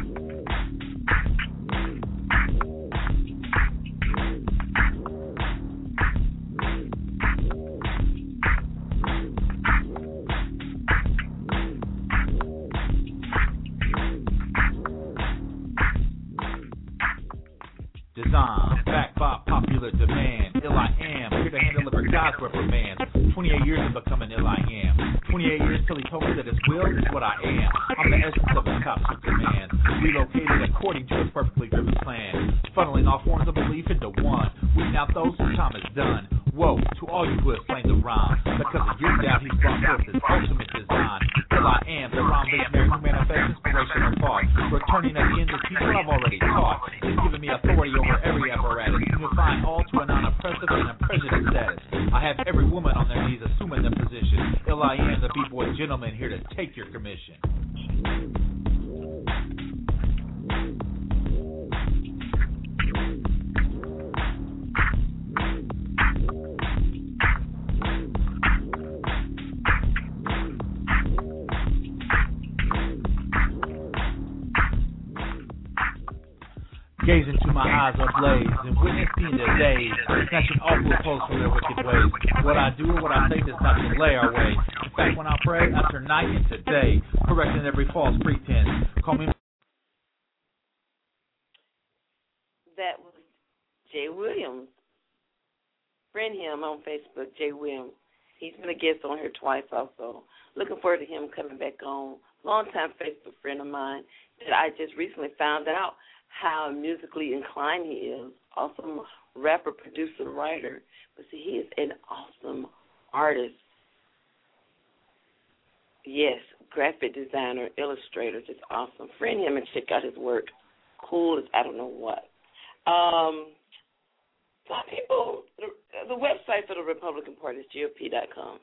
Design, backed by popular demand. Ill-I-am, here to handle deliver God's reprimands. 28 years of becoming Ill-I-am. 28 years till he told me that his will is what I am. I'm the essence of his top Superman. Relocated according to his perfectly driven plan. Funneling all forms of belief into one. Weeding out those whose time is done. Woe to all you who have slain the rhyme. Because of your doubt, he's brought forth his ultimate design. Ill-I-am, the rhyme visionary who manifests inspirational thought. Returning again to people I've already taught. He's given me authority over every apparatus. Unifying all to a non-oppressive and unprejudiced status. I have every woman on their knees assuming their position. Ill-I-am, the b-boy gentleman here to take your commission. Gaze into my eyes ablaze and witness the end of days, snatching all who oppose from their wicked ways. What I do or what I say does not delay our way. In fact, when I pray, I turn night into day, correcting every false pretense. Call me. That was Jay Williams. Friend him on Facebook, Jay Williams. He's been a guest on here twice also. Looking forward to him coming back on. Longtime Facebook friend of mine that I just recently found out how musically inclined he is. Awesome rapper, producer, writer. But see, he is an awesome artist. Yes, graphic designer, illustrator, just awesome. Friend him and check out his work. Cool as I don't know what. Some people, the website for the Republican Party is GOP.com.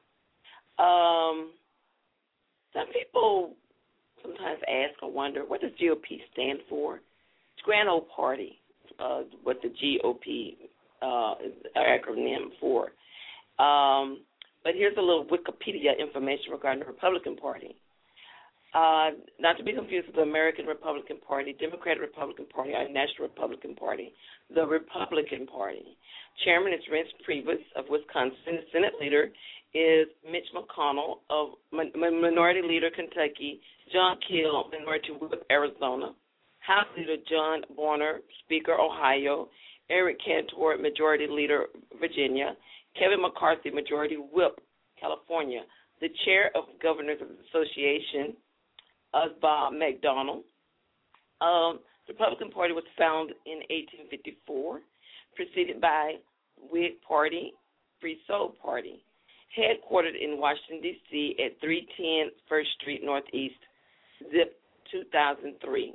Some people sometimes ask or wonder, what does GOP stand for? It's Grand Old Party, what the GOP is acronym for. But here's a little Wikipedia information regarding the Republican Party. Not to be confused with the American Republican Party, Democratic Republican Party, or National Republican Party. The Republican Party. Chairman is Reince Priebus of Wisconsin. The Senate leader is Mitch McConnell of Minority Leader Kentucky, John Kill, Minority Whip Arizona, House Leader John Warner, Speaker Ohio, Eric Cantor, Majority Leader Virginia, Kevin McCarthy, Majority Whip California, the Chair of Governors of the Association, Bob McDonnell. The Republican Party was founded in 1854, preceded by Whig Party, Free Soul Party, headquartered in Washington, D.C. at 310 First Street Northeast, zip 2003.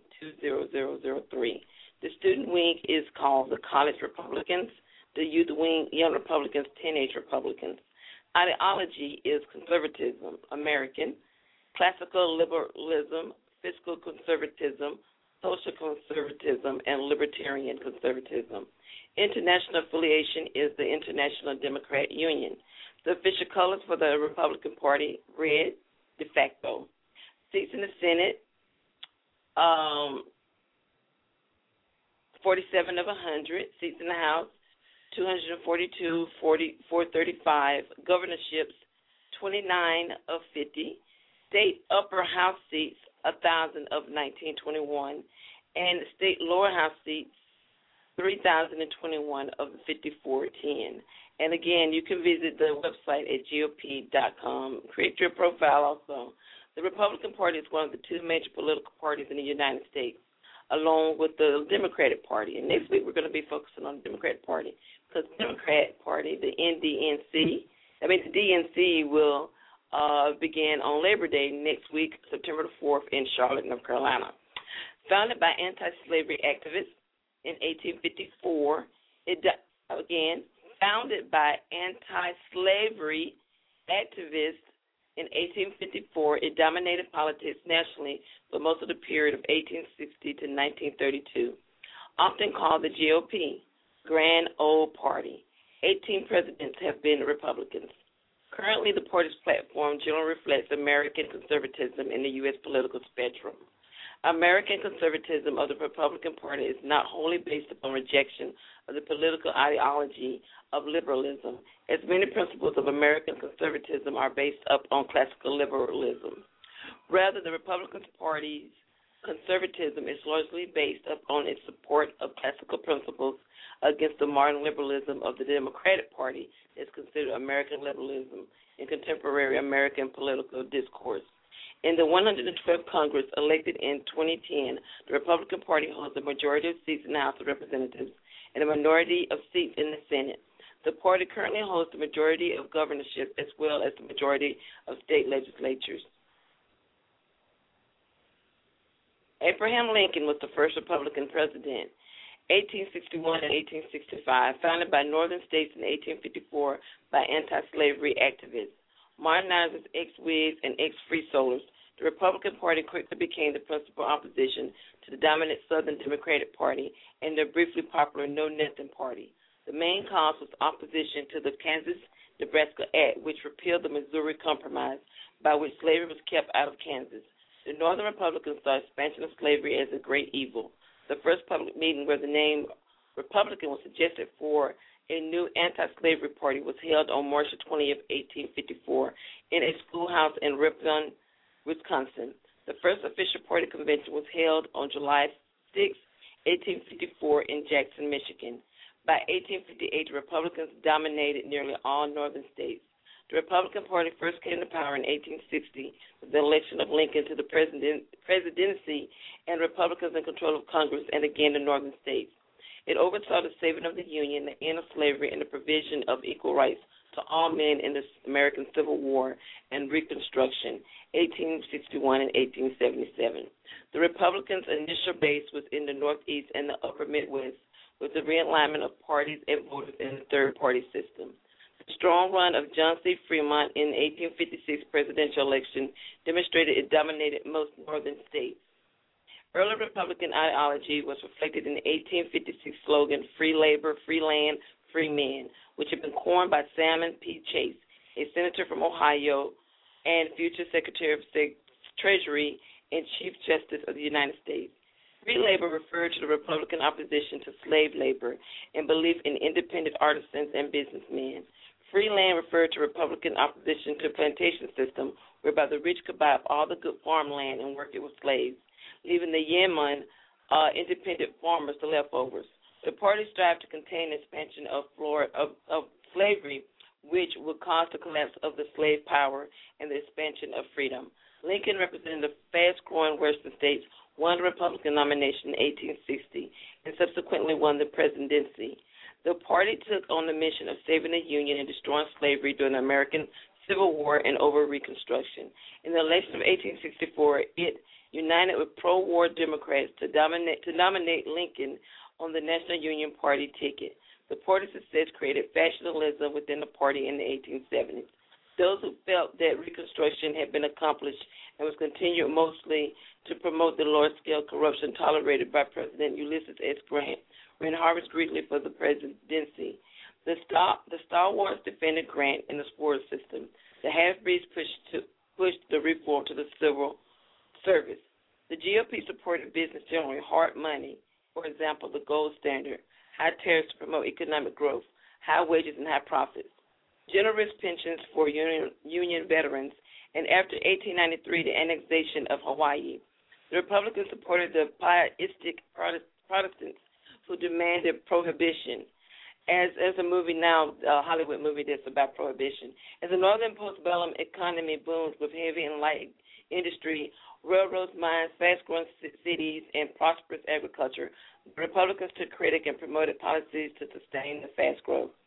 The student wing is called the College Republicans, the youth wing, Young Republicans, Teenage Republicans. Ideology is conservatism, American, classical liberalism, fiscal conservatism, social conservatism, and libertarian conservatism. International affiliation is the International Democrat Union. The official colors for the Republican Party, red, de facto. Seats in the Senate, 47 of 100. Seats in the House, 242, 435. Governorships, 29 of 50. State upper house seats, 1,000 of 1921. And state lower house seats, 3,021 of the 5410. And again, you can visit the website at GOP.com. Create your profile also. The Republican Party is one of the two major political parties in the United States, along with the Democratic Party. And next week we're going to be focusing on the Democratic Party because the Democratic Party, the DNC will began on Labor Day next week, September the 4th, in Charlotte, North Carolina. Founded by anti-slavery activists in 1854, founded by anti-slavery activists in 1854, it dominated politics nationally for most of the period of 1860 to 1932. Often called the GOP, Grand Old Party, 18 presidents have been Republicans. Currently, the party's platform generally reflects American conservatism in the U.S. political spectrum. American conservatism of the Republican Party is not wholly based upon rejection of the political ideology of liberalism, as many principles of American conservatism are based upon classical liberalism. Rather, the Republican Party's conservatism is largely based upon its support of classical principles against the modern liberalism of the Democratic Party, is considered American liberalism in contemporary American political discourse. In the 112th Congress elected in 2010, the Republican Party holds a majority of seats in the House of Representatives and a minority of seats in the Senate. The party currently holds the majority of governorship as well as the majority of state legislatures. Abraham Lincoln was the first Republican president, 1861 and 1865, founded by northern states in 1854 by anti-slavery activists. Modernizers, ex-Whigs, and ex-Free Soilers, the Republican Party quickly became the principal opposition to the dominant Southern Democratic Party and the briefly popular Know-Nothing Party. The main cause was opposition to the Kansas-Nebraska Act, which repealed the Missouri Compromise, by which slavery was kept out of Kansas. The Northern Republicans saw expansion of slavery as a great evil. The first public meeting where the name Republican was suggested for a new anti-slavery party was held on March 20th, 1854, in a schoolhouse in Ripon, Wisconsin. The first official party convention was held on July 6, 1854, in Jackson, Michigan. By 1858, the Republicans dominated nearly all northern states. The Republican Party first came to power in 1860 with the election of Lincoln to the presidency and Republicans in control of Congress and again the northern states. It oversaw the saving of the Union, the end of slavery, and the provision of equal rights to all men in the American Civil War and Reconstruction, 1861 and 1877. The Republicans' initial base was in the Northeast and the Upper Midwest, with the realignment of parties and voters in the third-party system. The strong run of John C. Fremont in the 1856 presidential election demonstrated it dominated most northern states. Early Republican ideology was reflected in the 1856 slogan, "Free Labor, Free Land, Free Men," which had been coined by Salmon P. Chase, a senator from Ohio and future Secretary of Treasury and Chief Justice of the United States. Free labor referred to the Republican opposition to slave labor and belief in independent artisans and businessmen. Free land referred to Republican opposition to a plantation system whereby the rich could buy up all the good farmland and work it with slaves, leaving the yeoman independent farmers the leftovers. The party strived to contain the expansion of slavery, which would cause the collapse of the slave power and the expansion of freedom. Lincoln represented the fast-growing western states, won the Republican nomination in 1860, and subsequently won the presidency. The party took on the mission of saving the Union and destroying slavery during the American Civil War and over Reconstruction. In the election of 1864, it united with pro-war Democrats to nominate Lincoln on the National Union Party ticket. The party's success created factionalism within the party in the 1870s. Those who felt that Reconstruction had been accomplished and was continued mostly to promote the large-scale corruption tolerated by President Ulysses S. Grant ran harvest greedily for the presidency. The stalwarts defended Grant and the spoils system. The half-breeds pushed the reform to the civil service. The GOP supported business generally, hard money, for example, the gold standard, high tariffs to promote economic growth, high wages and high profits, generous pensions for union veterans, and after 1893, the annexation of Hawaii. The Republicans supported the pietistic Protestants who demanded prohibition. As a movie now, a Hollywood movie that's about prohibition. As the northern postbellum economy boomed with heavy and light industry, railroads, mines, fast-growing cities, and prosperous agriculture, the Republicans took credit and promoted policies to sustain the fast growth.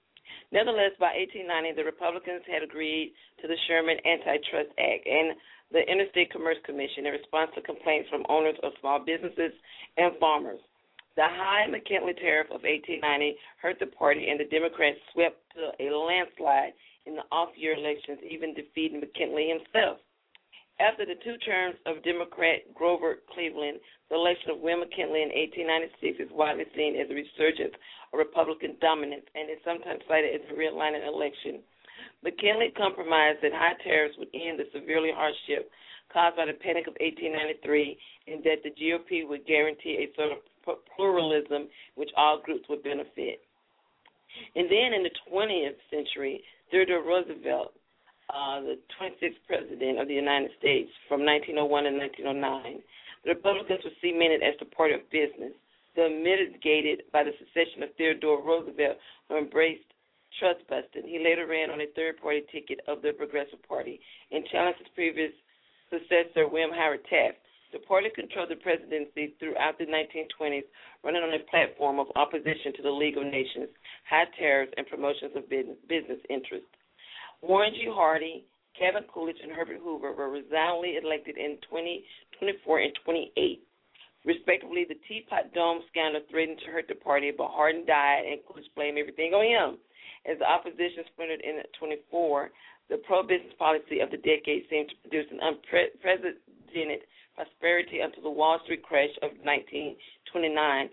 Nevertheless, by 1890, the Republicans had agreed to the Sherman Antitrust Act and the Interstate Commerce Commission in response to complaints from owners of small businesses and farmers. The high McKinley tariff of 1890 hurt the party, and the Democrats swept to a landslide in the off-year elections, even defeating McKinley himself. After the 2 terms of Democrat Grover Cleveland, the election of William McKinley in 1896 is widely seen as a resurgence of Republican dominance and is sometimes cited as a realigning election. McKinley compromised that high tariffs would end the severely hardship caused by the Panic of 1893 and that the GOP would guarantee a sort of pluralism which all groups would benefit. And then in the 20th century, Theodore Roosevelt, the 26th President of the United States from 1901 to 1909, the Republicans were cemented as the party of business, though mitigated by the secession of Theodore Roosevelt, who embraced trust busting. He later ran on a third-party ticket of the Progressive Party and challenged his previous successor, William Howard Taft. The party controlled the presidency throughout the 1920s, running on a platform of opposition to the League of Nations, high tariffs, and promotions of business interests. Warren G. Harding, Calvin Coolidge, and Herbert Hoover were resoundingly elected in 2024 and 28. Respectively, the Teapot Dome scandal threatened to hurt the party, but Harding died and Coolidge blamed everything on him. As the opposition splintered in 24, the pro-business policy of the decade seemed to produce an unprecedented prosperity until the Wall Street crash of 1929,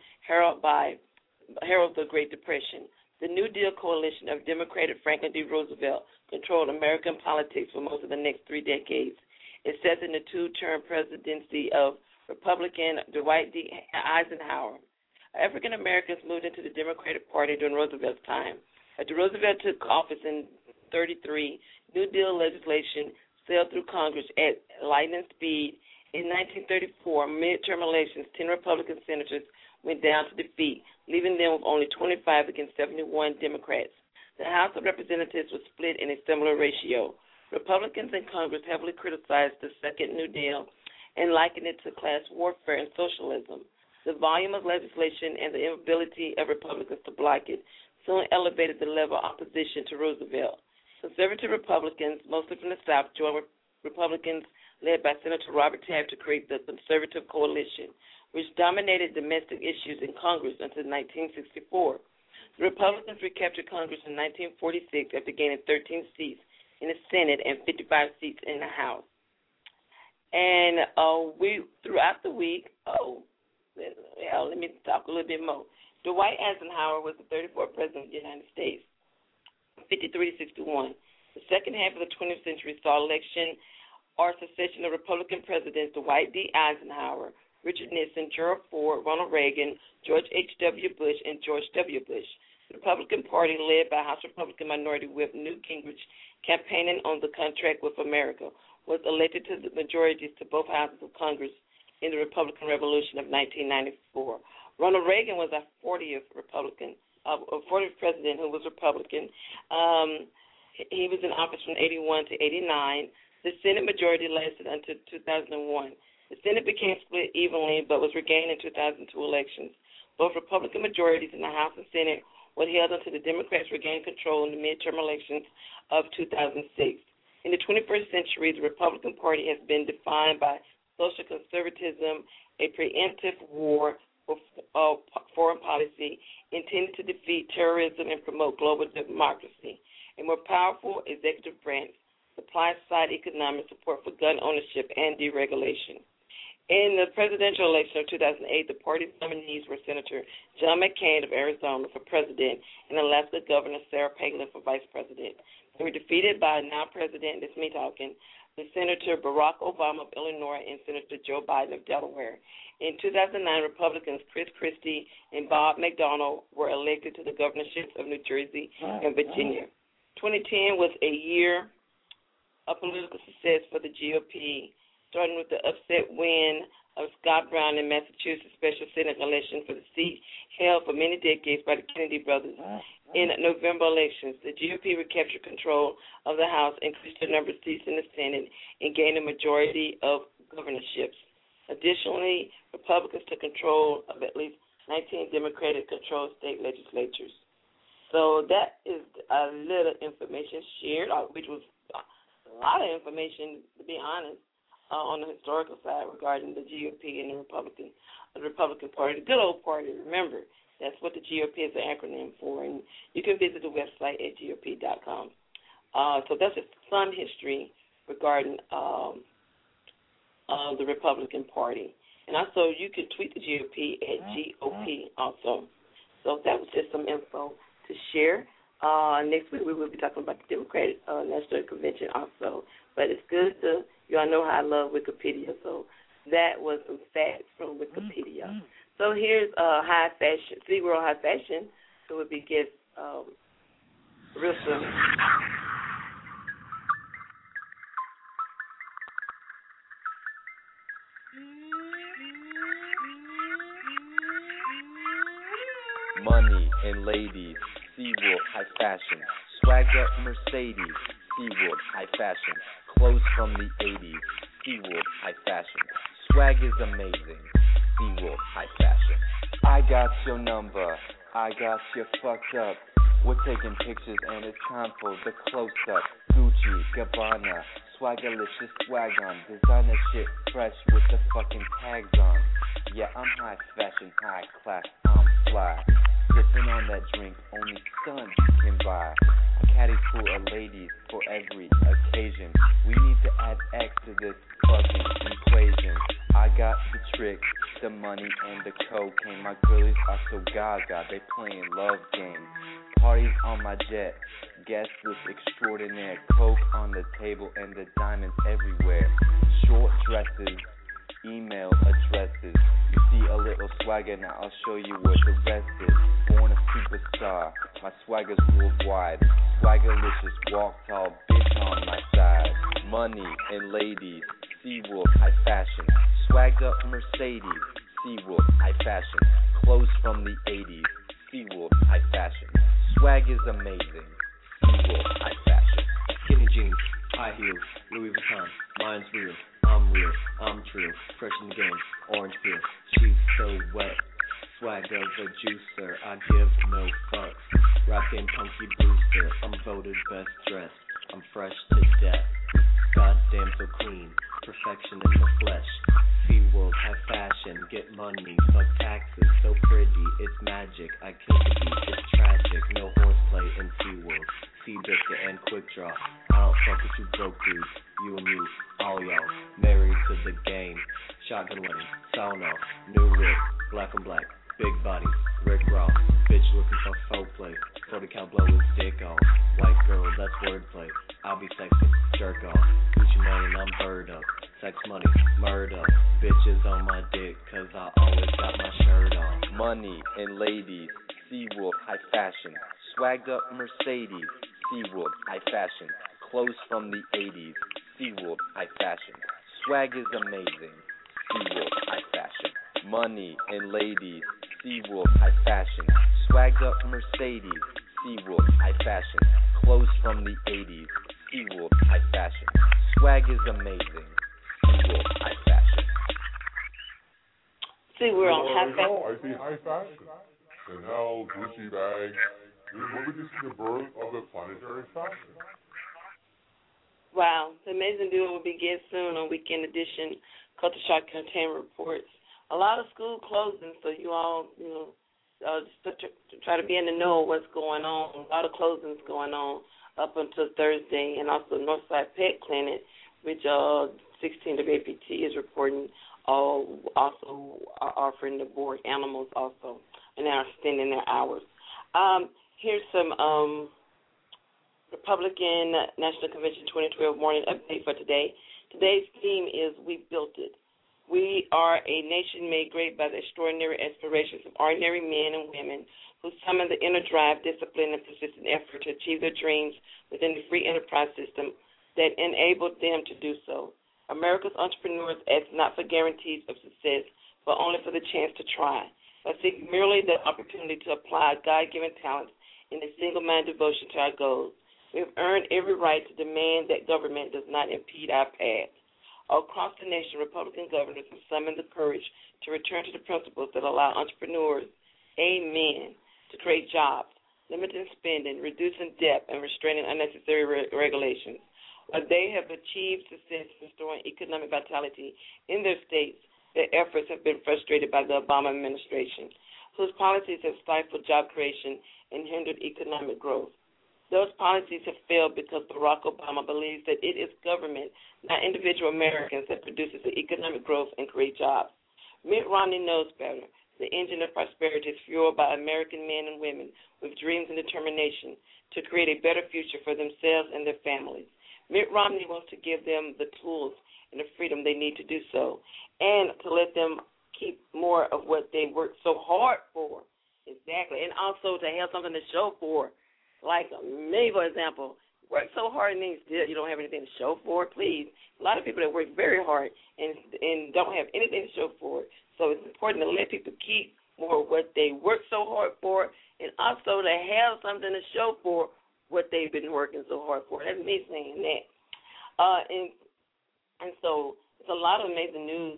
heralded the Great Depression. The New Deal coalition of Democrat Franklin D. Roosevelt controlled American politics for most of the next 3 decades, except in the 2-term presidency of Republican Dwight D. Eisenhower. African Americans moved into the Democratic Party during Roosevelt's time. After Roosevelt took office in 1933, New Deal legislation sailed through Congress at lightning speed. In 1934, midterm elections, 10 Republican senators went down to defeat, leaving them with only 25 against 71 Democrats. The House of Representatives was split in a similar ratio. Republicans in Congress heavily criticized the Second New Deal and likened it to class warfare and socialism. The volume of legislation and the inability of Republicans to block it soon elevated the level of opposition to Roosevelt. Conservative Republicans, mostly from the South, joined Republicans led by Senator Robert Taft to create the Conservative Coalition, which dominated domestic issues in Congress until 1964. The Republicans recaptured Congress in 1946 after gaining 13 seats in the Senate and 55 seats in the House. And throughout the week, let me talk a little bit more. Dwight Eisenhower was the 34th President of the United States, 53 to 61. The second half of the 20th century saw election or succession of Republican presidents Dwight D. Eisenhower, Richard Nixon, Gerald Ford, Ronald Reagan, George H.W. Bush, and George W. Bush. The Republican Party, led by House Republican Minority Whip Newt Gingrich, campaigning on the contract with America, was elected to the majorities to both houses of Congress in the Republican Revolution of 1994. Ronald Reagan was our 40th president who was Republican. He was in office from 81 to 89. The Senate majority lasted until 2001. The Senate became split evenly but was regained in 2002 elections. Both Republican majorities in the House and Senate were held until the Democrats regained control in the midterm elections of 2006. In the 21st century, the Republican Party has been defined by social conservatism, a preemptive war for foreign policy intended to defeat terrorism and promote global democracy, a more powerful executive branch, supply-side economic support for gun ownership and deregulation. In the presidential election of 2008, the party's nominees were Senator John McCain of Arizona for president and Alaska Governor Sarah Palin for vice president. They were defeated by now President, this is me talking, the Senator Barack Obama of Illinois and Senator Joe Biden of Delaware. In 2009, Republicans Chris Christie and Bob McDonnell were elected to the governorships of New Jersey and Virginia. 2010 was a year of political success for the GOP, starting with the upset win of Scott Brown in Massachusetts special Senate election for the seat held for many decades by the Kennedy brothers. In November elections, the GOP recaptured control of the House, increased the number of seats in the Senate, and gained a majority of governorships. Additionally, Republicans took control of at least 19 Democratic-controlled state legislatures. So that is a little information shared, which was a lot of information, to be honest, on the historical side regarding the GOP and the Republican Party, the good old party. Remember, that's what the GOP is an acronym for, and you can visit the website at gop.com. So that's just some history regarding the Republican Party. And also, you can tweet the GOP at GOP also. So that was just some info to share. Next week, we will be talking about the Democratic National Convention also. But it's good to, you all know how I love Wikipedia, so that was some facts from Wikipedia. So here's high fashion, SeaWorld High Fashion, so we'll be guest real soon. Money and ladies, SeaWorld High Fashion. Swag up Mercedes, SeaWorld High Fashion. Clothes from the 80s, SeaWorld High Fashion. Swag is amazing, SeaWorld High Fashion. I got your number, I got you fucked up. We're taking pictures and it's time for the close-up. Gucci, Gabbana, Swagalicious swag on. Designer shit fresh with the fucking tags on. Yeah, I'm high fashion, high class, I'm fly. Sipping on that drink only sons can buy. A caddy full of ladies for every occasion. We need to add X to this fucking equation. I got the trick, the money and the cocaine. My girlies are so gaga, they playing love games. Parties on my jet, guest list extraordinaire. Coke on the table and the diamonds everywhere. Short dresses, email addresses. You see a little swagger, now I'll show you what the rest is. Born a superstar, my swagger's worldwide. Swaggerlicious, walk tall, bitch on my side. Money and ladies, SeaWorld High Fashion. Swagged up Mercedes, SeaWorld High Fashion. Clothes from the 80s, SeaWorld High Fashion. Swag is amazing, SeaWorld High Fashion. Skinny jeans, high heels, Louis Vuitton, mine's real. I'm real, I'm true, fresh in the game, orange peel. She's so wet, swag of a juicer. I give no fucks. Rockin' Punky Brewster, I'm voted best dressed. I'm fresh to death. Goddamn so clean, perfection in the flesh. SeaWorld High Fashion, get money, fuck taxes, so pretty, it's magic. I kill the beat, it's tragic. No horseplay in SeaWorld. Seabiscuit and Quick Draw. I don't fuck with you broke dudes. You and me, all y'all, married to the game. Shotgun wedding, sauna, new whip, black and black, big body, Rick Ross. Bitch looking for faux play. 40 count blow his dick off. White girl, that's wordplay. I'll be sexy, jerk off. Gucci money, I'm bird up. Sex money, murder. Bitches on my dick, cause I always got my shirt off. Money and ladies, SeaWorld High Fashion. Swagged up Mercedes, SeaWorld High Fashion. Clothes from the 80s, SeaWorld High Fashion. Swag is amazing, SeaWorld High Fashion. Money and ladies, SeaWorld High Fashion. Swagged up Mercedes, SeaWorld High Fashion. Clothes from the 80s, SeaWorld High Fashion. Swag is amazing, SeaWorld High Fashion. SeaWorld High Fashion. Oh, I see high fashion. Chanel, Gucci bags. Where would you see the birth of the planetary fashion? Wow, the amazing duo will be guest soon on Weekend Edition, Culture Shock Entertainment Reports. A lot of school closings, so you all, just try to be in the know of what's going on. A lot of closings going on up until Thursday, and also Northside Pet Clinic, which 16 WAPT is reporting, also offering to board animals also, and they're extending their hours. Here's some Republican National Convention 2012 morning update for today. Today's theme is We Built It. We are a nation made great by the extraordinary aspirations of ordinary men and women who summon the inner drive, discipline, and persistent effort to achieve their dreams within the free enterprise system that enabled them to do so. America's entrepreneurs ask not for guarantees of success, but only for the chance to try. By seeking merely the opportunity to apply God-given talents in a single-minded devotion to our goals, we have earned every right to demand that government does not impede our path. Across the nation, Republican governors have summoned the courage to return to the principles that allow entrepreneurs, amen, to create jobs, limiting spending, reducing debt, and restraining unnecessary regulations. While they have achieved success in restoring economic vitality in their states, their efforts have been frustrated by the Obama administration, whose policies have stifled job creation and hindered economic growth. Those policies have failed because Barack Obama believes that it is government, not individual Americans, that produces the economic growth and create jobs. Mitt Romney knows better. The engine of prosperity is fueled by American men and women with dreams and determination to create a better future for themselves and their families. Mitt Romney wants to give them the tools and the freedom they need to do so, and to let them keep more of what they worked so hard for. Exactly. And also to have something to show for. Like me, for example, work so hard and then still you don't have anything to show for it, please. A lot of people that work very hard and don't have anything to show for it. So it's important to let people keep more of what they work so hard for, and also to have something to show for what they've been working so hard for. That's me saying that. And so it's a lot of amazing news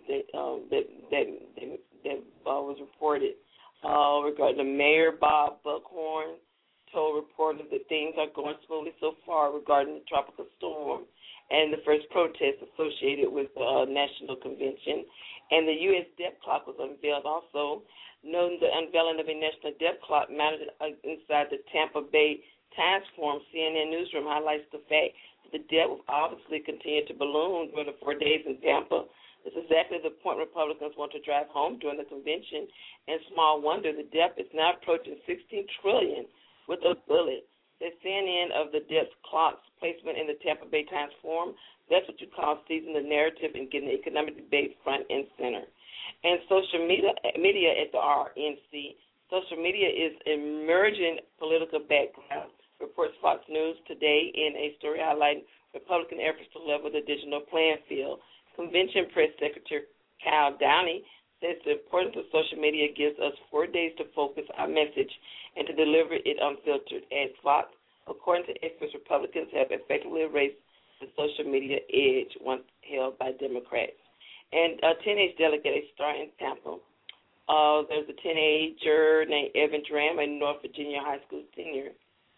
that was reported regarding the mayor, Bob Buckhorn, told reporters that things are going smoothly so far regarding the tropical storm and the first protest associated with the National Convention. And the U.S. debt clock was unveiled also, noting the unveiling of a national debt clock mounted inside the Tampa Bay Times Forum. CNN Newsroom highlights the fact that the debt will obviously continue to balloon during the 4 days in Tampa. It's exactly the point Republicans want to drive home during the convention. And small wonder, the debt is now approaching $16 trillion with a bullet. The CNN of the debt clock's placement in the Tampa Bay Times Forum, that's what you call seizing the narrative and getting the economic debate front and center. And social media at the RNC, social media is emerging political background, reports Fox News today in a story highlighting Republican efforts to level the digital playing field. Convention Press Secretary Kyle Downey says the importance of social media gives us 4 days to focus our message and to deliver it unfiltered. At Fox, according to experts, Republicans have effectively erased the social media edge once held by Democrats. And a teenage delegate, a star in Tampa, there's a teenager named Evan Dram, a North Virginia high school senior,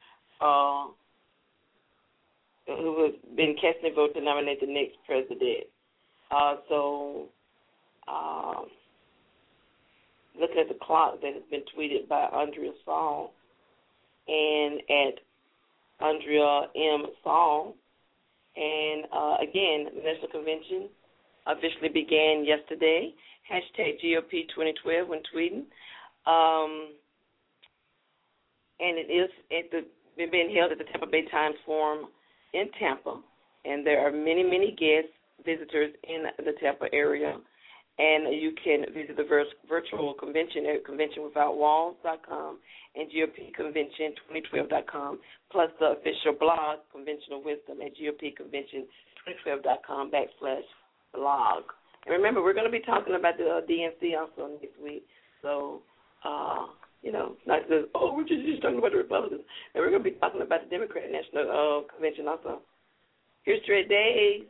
who has been casting a vote to nominate the next president. Look at the clock that has been tweeted by Andrea Saul and at Andrea M. Saul. And, again, the National Convention officially began yesterday. Hashtag GOP 2012 when tweeting. And it is being held at the Tampa Bay Times Forum in Tampa. And there are many, many guests, visitors in the Tampa area. And you can visit the virtual convention at conventionwithoutwalls.com and GOPconvention2012.com, plus the official blog, Conventional Wisdom, at GOPconvention2012.com/blog. And remember, we're going to be talking about the DNC also next week. So, not just, we're just talking about the Republicans. And we're going to be talking about the Democrat National Convention also. Here's Trey Days.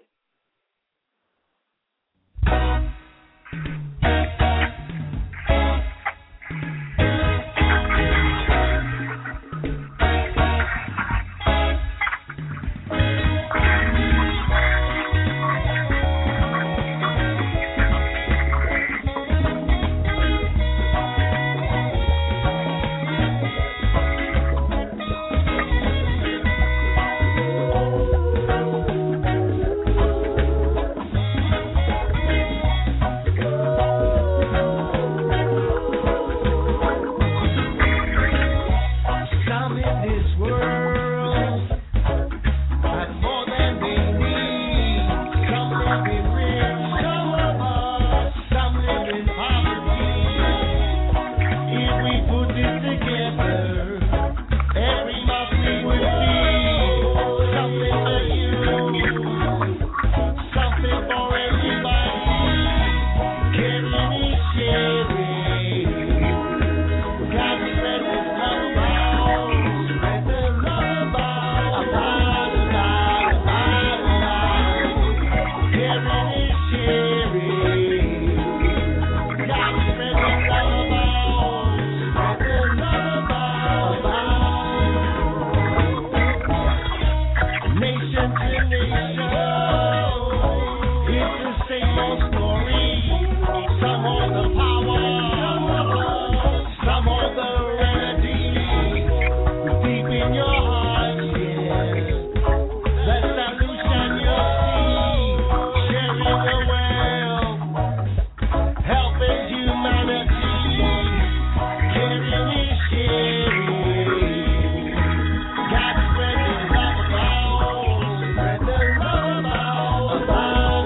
Some hold the power, some hold the remedy. Deep in your heart, yeah. The solution you see, sharing the wealth, helping humanity, caring is sharing. God spread the love about, spread the love about,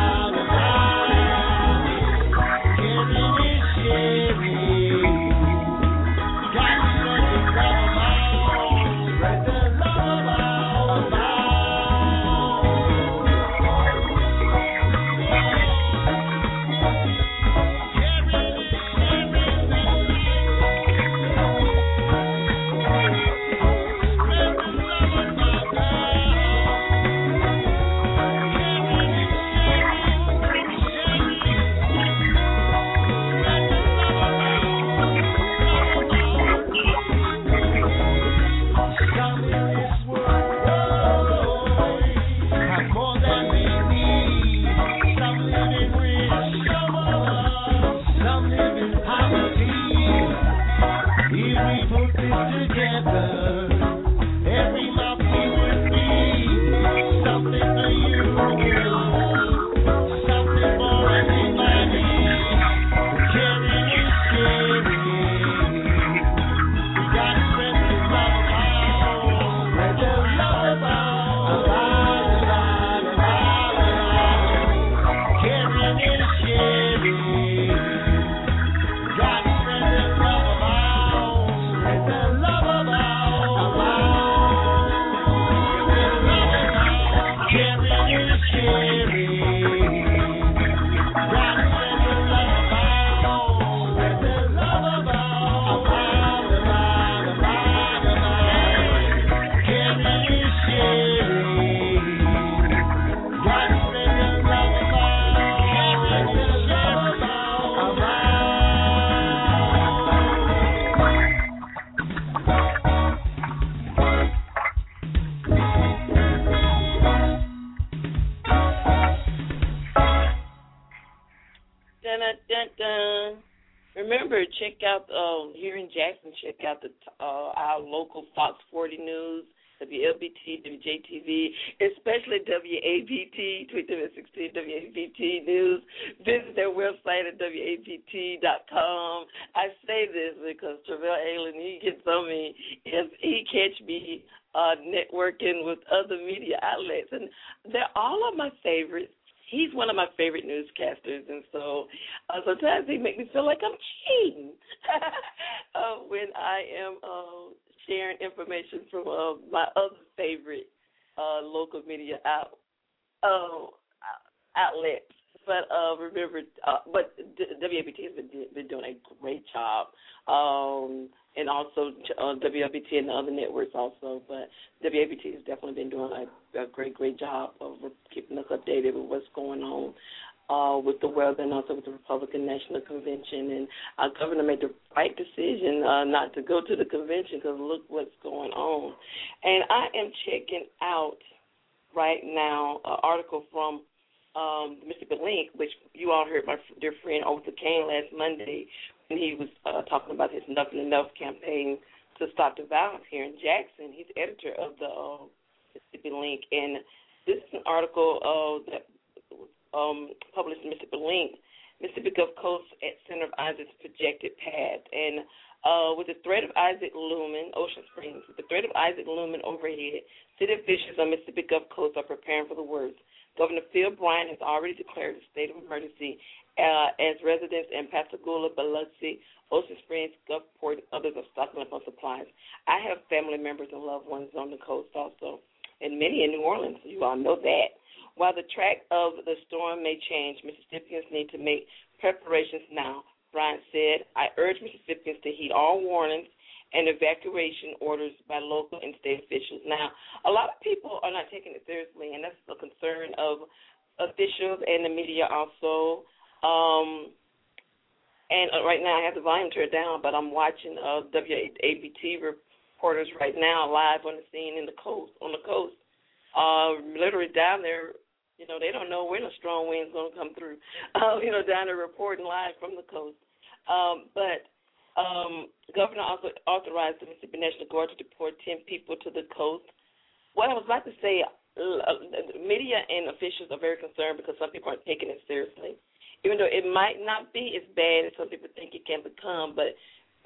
caring is sharing. God spread the love about, spread the love about. Some in this world have more than we need. Some live in rich, some live in poverty. If we put this together, every mouth we would feed. Something for you, something for everybody. Caring is sharing. We gotta spread this love about, spread the love about. Caring is sharing. Gotta spread the love about, spread the love about. Caring is sharing. Gotta spread the love about, spread the love about. Caring is sharing. Gotta spread the love about, spread the love Dun, dun, dun, dun. Remember, check out here in Jackson. Check out our local Fox 40 News, WLBT, WJTV, especially WABT. Tweet them at 16 WABT News. Visit their website at WABT.com. I say this because Travell Allen, he gets on me if he catch me networking with other media outlets, and they're all of my favorites. He's one of my favorite newscasters, and so sometimes he make me feel like I'm cheating when I am sharing information from my other favorite local media outlets. But remember, WABT has been doing a great job, and also WLBT and the other networks also. But WABT has definitely been doing a great job of keeping us updated with what's going on with the world and also with the Republican National Convention. And our governor made the right decision not to go to the convention because look what's going on. And I am checking out right now an article from the Mississippi Link, which you all heard my dear friend Arthur Kane last Monday when he was talking about his Nothing Enough campaign to stop the violence here in Jackson. He's editor of the Mississippi Link, and this is an article that published in Mississippi Link, Mississippi Gulf Coast at center of Isaac's projected path. And with the threat of Isaac looming, Ocean Springs, with the threat of Isaac looming overhead, city officials on Mississippi Gulf Coast are preparing for the worst. Governor Phil Bryant has already declared a state of emergency as residents in Pascagoula, Biloxi, Ocean Springs, Gulfport, and others are stocking up on supplies. I have family members and loved ones on the coast also, and many in New Orleans. You all know that. While the track of the storm may change, Mississippians need to make preparations now. Bryant said, I urge Mississippians to heed all warnings and evacuation orders by local and state officials. Now, a lot of people are not taking it seriously, and that's a concern of officials and the media also. And right now I have the volume turned down, but I'm watching WABT reporters right now live on the scene on the coast, literally down there They don't know when a strong wind's going to come through, down there reporting live from the coast. But the governor also authorized the Mississippi National Guard to deport 10 people to the coast. What I was about to say, media and officials are very concerned because some people aren't taking it seriously. Even though it might not be as bad as some people think it can become, but,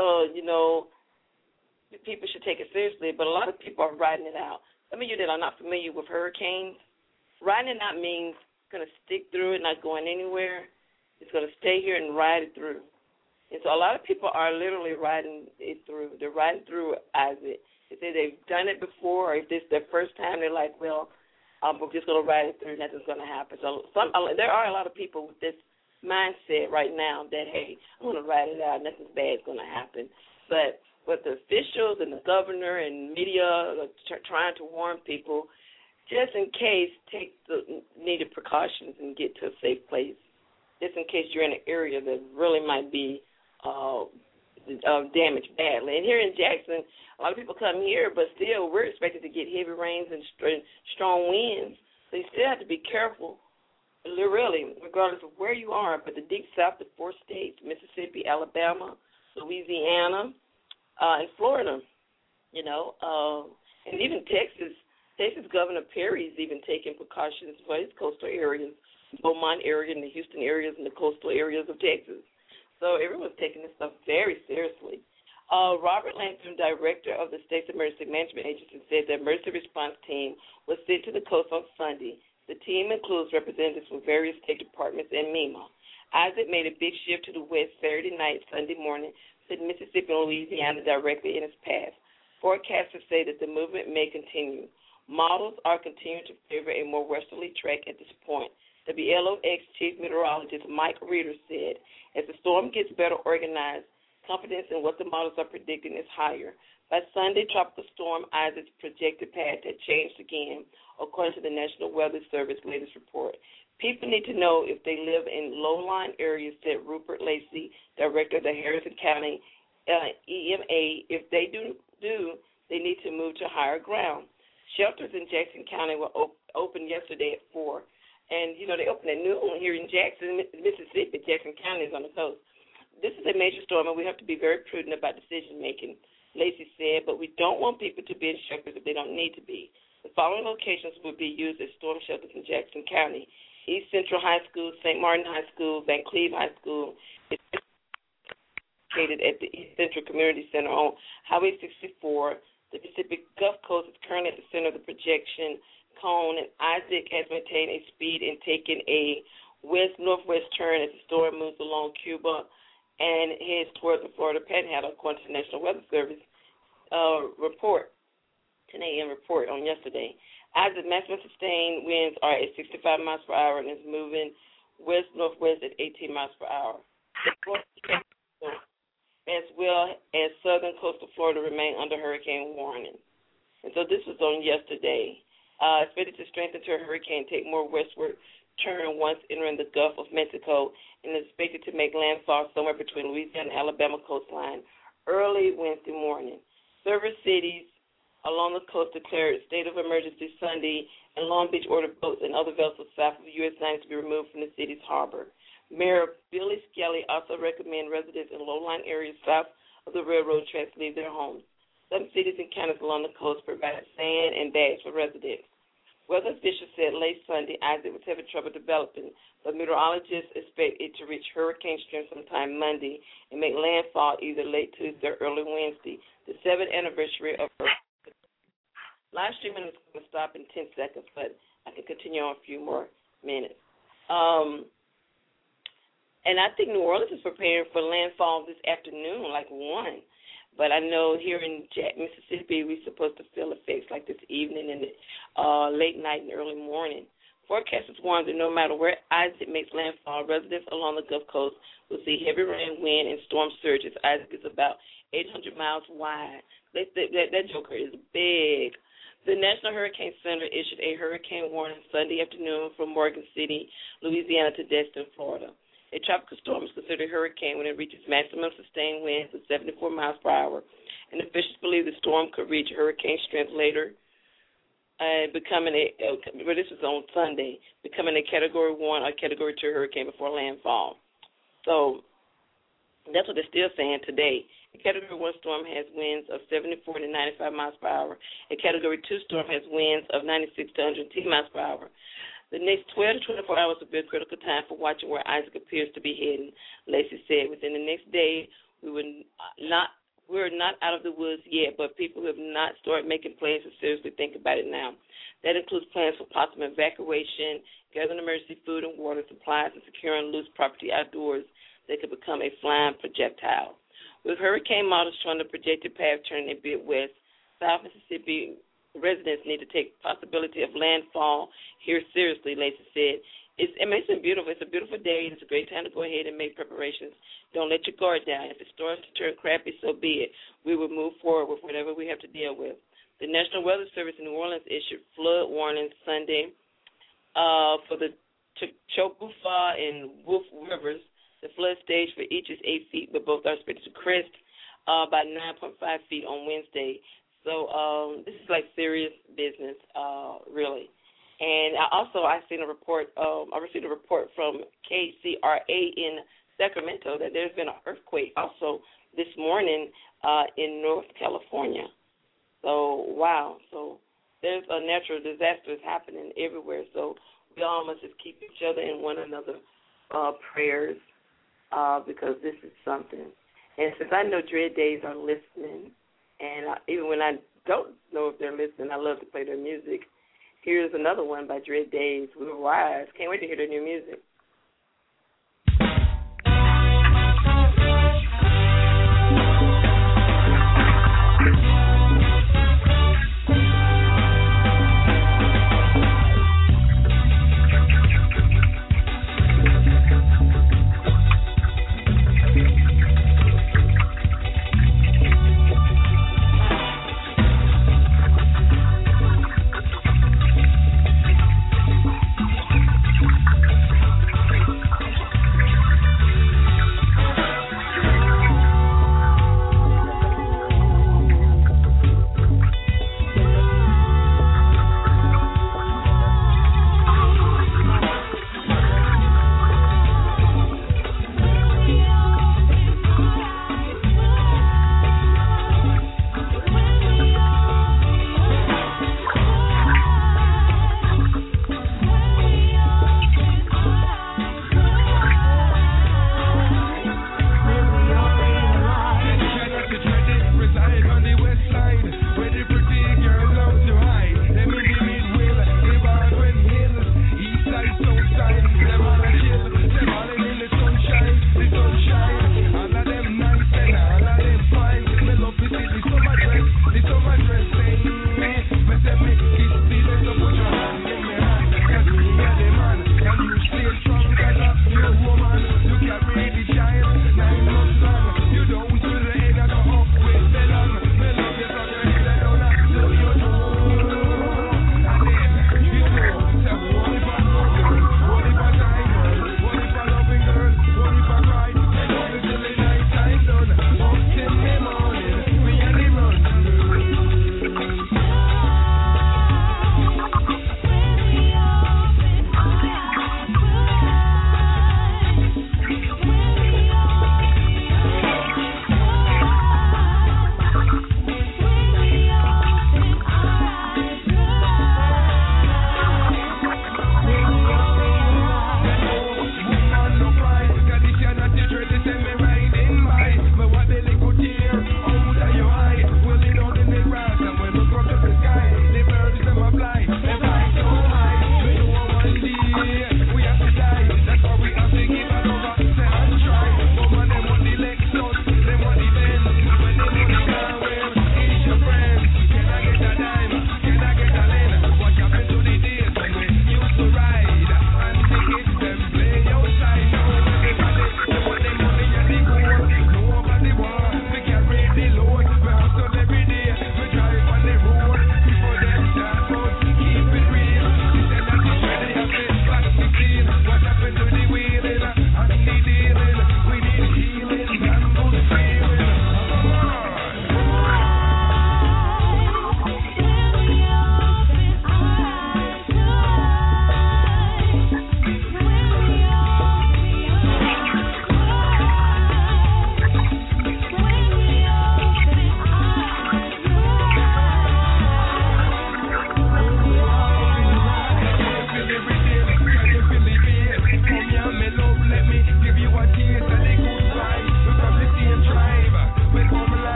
people should take it seriously. But a lot of people are riding it out. Some of you that are not familiar with hurricanes, riding it out means it's going to stick through it, not going anywhere. It's going to stay here and ride it through. And so a lot of people are literally riding it through. They're riding through as it. They say they've done it before, or if this is their first time, they're like, well, we're just going to ride it through. Nothing's going to happen. So there are a lot of people with this mindset right now that, hey, I'm going to ride it out. Nothing bad is going to happen. But with the officials and the governor and media are trying to warn people, just in case, take the needed precautions and get to a safe place. Just in case you're in an area that really might be damaged badly. And here in Jackson, a lot of people come here, but still we're expected to get heavy rains and strong winds. So you still have to be careful, really, regardless of where you are. But the deep south, the 4 states, Mississippi, Alabama, Louisiana, and Florida, and even Texas. Texas Governor Perry's even taking precautions for his coastal areas, Beaumont area and the Houston areas and the coastal areas of Texas. So everyone's taking this stuff very seriously. Robert Langston, director of the State's Emergency Management Agency, said the emergency response team was sent to the coast on Sunday. The team includes representatives from various state departments and MEMA. Isaac made a big shift to the west Saturday night, Sunday morning, to Mississippi and Louisiana directly in its path. Forecasters say that the movement may continue. Models are continuing to favor a more westerly track at this point. WLOX Chief Meteorologist Mike Reeder said, as the storm gets better organized, confidence in what the models are predicting is higher. By Sunday, Tropical Storm Isaac's projected path had changed again, according to the National Weather Service latest report. People need to know if they live in low-lying areas, said Rupert Lacey, director of the Harrison County EMA. If they do, they need to move to higher ground. Shelters in Jackson County were opened yesterday at 4. And, they opened at noon here in Jackson, Mississippi. Jackson County is on the coast. This is a major storm, and we have to be very prudent about decision-making, Lacey said, but we don't want people to be in shelters if they don't need to be. The following locations will be used as storm shelters in Jackson County: East Central High School, St. Martin High School, Van Cleve High School. It's located at the East Central Community Center on Highway 64. The Pacific Gulf Coast is currently at the center of the projection cone, and Isaac has maintained a speed and taken a west-northwest turn as the storm moves along Cuba and heads towards the Florida Panhandle, according to the National Weather Service report, 10 a.m. report on yesterday. Isaac's maximum sustained winds are at 65 miles per hour and is moving west-northwest at 18 miles per hour. As well as southern coastal Florida remain under hurricane warning. And so this was on yesterday. Expected to strengthen to a hurricane, take more westward turn once entering the Gulf of Mexico, and is expected to make landfall somewhere between Louisiana and Alabama coastline early Wednesday morning. Several cities along the coast declared state of emergency Sunday, and Long Beach ordered boats and other vessels south of U.S. 9 to be removed from the city's harbor. Mayor Billy Skelly also recommended residents in low-lying areas south of the railroad tracks leave their homes. Some cities and counties along the coast provide sand and bags for residents. Weather officials said late Sunday Isaac was having trouble developing, but meteorologists expect it to reach hurricane strength sometime Monday and make landfall either late Tuesday or early Wednesday, the 7th anniversary of hurricane. Live streaming is going to stop in 10 seconds, but I can continue on a few more minutes. And I think New Orleans is preparing for landfall this afternoon, like 1. But I know here in Mississippi, we're supposed to feel effects like this evening and late night and early morning. Forecasters warn that no matter where Isaac makes landfall, residents along the Gulf Coast will see heavy rain, wind, and storm surges. Isaac is about 800 miles wide. That joker is big. The National Hurricane Center issued a hurricane warning Sunday afternoon from Morgan City, Louisiana to Destin, Florida. A tropical storm is considered a hurricane when it reaches maximum sustained winds of 74 miles per hour, and officials believe the storm could reach hurricane strength later becoming well, this was on Sunday, becoming a Category 1 or Category 2 hurricane before landfall. So that's what they're still saying today. A Category 1 storm has winds of 74 to 95 miles per hour. A Category 2 storm has winds of 96 to 110 miles per hour. The next 12 to 24 hours will be a critical time for watching where Isaac appears to be heading. Lacey said, within the next day, we're not out of the woods yet, but people have not started making plans to seriously think about it now. That includes plans for possible evacuation, gathering emergency food and water supplies, and securing loose property outdoors that could become a flying projectile. With hurricane models showing the projected path turning a bit west, South Mississippi residents need to take the possibility of landfall here seriously, Lacey said. It's beautiful. It's a beautiful day. It's a great time to go ahead and make preparations. Don't let your guard down. If it starts to turn crappy, so be it. We will move forward with whatever we have to deal with. The National Weather Service in New Orleans issued flood warnings Sunday for the Chokufa and Wolf Rivers. The flood stage for each is 8 feet, but both are expected to crest by 9.5 feet on Wednesday. So this is like serious business, really. And I seen a report. I received a report from KCRA in Sacramento that there's been an earthquake also this morning in North California. So wow. So there's a natural disaster happening everywhere. So we all must just keep each other and one another prayers because this is something. And since I know Dread Days are listening, and even when I don't know if they're listening, I love to play their music. Here's another one by Dread Days. We're wise. Can't wait to hear their new music.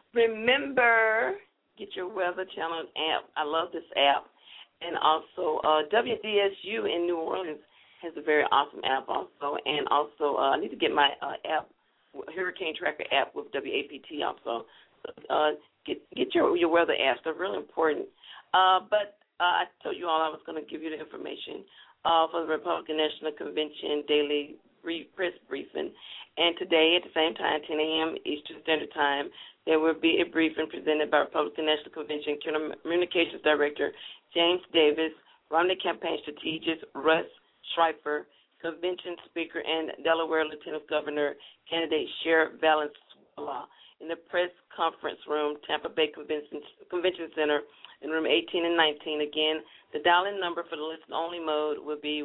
Remember, get your Weather Channel app. I love this app. And also, WDSU in New Orleans has a very awesome app also. And also, I need to get my app, Hurricane Tracker app with WAPT also. Get your weather apps. They're really important. But I told you all I was going to give you the information for the Republican National Convention daily press briefing. And today at the same time, 10 a.m. Eastern Standard Time, there will be a briefing presented by Republican National Convention Communications Director James Davis, Romney Campaign Strategist Russ Schreifer, Convention Speaker and Delaware Lieutenant Governor candidate Sheriff Valenzuela in the press conference room, Tampa Bay Convention Center, in room 18 and 19. Again, the dial-in number for the listen-only mode will be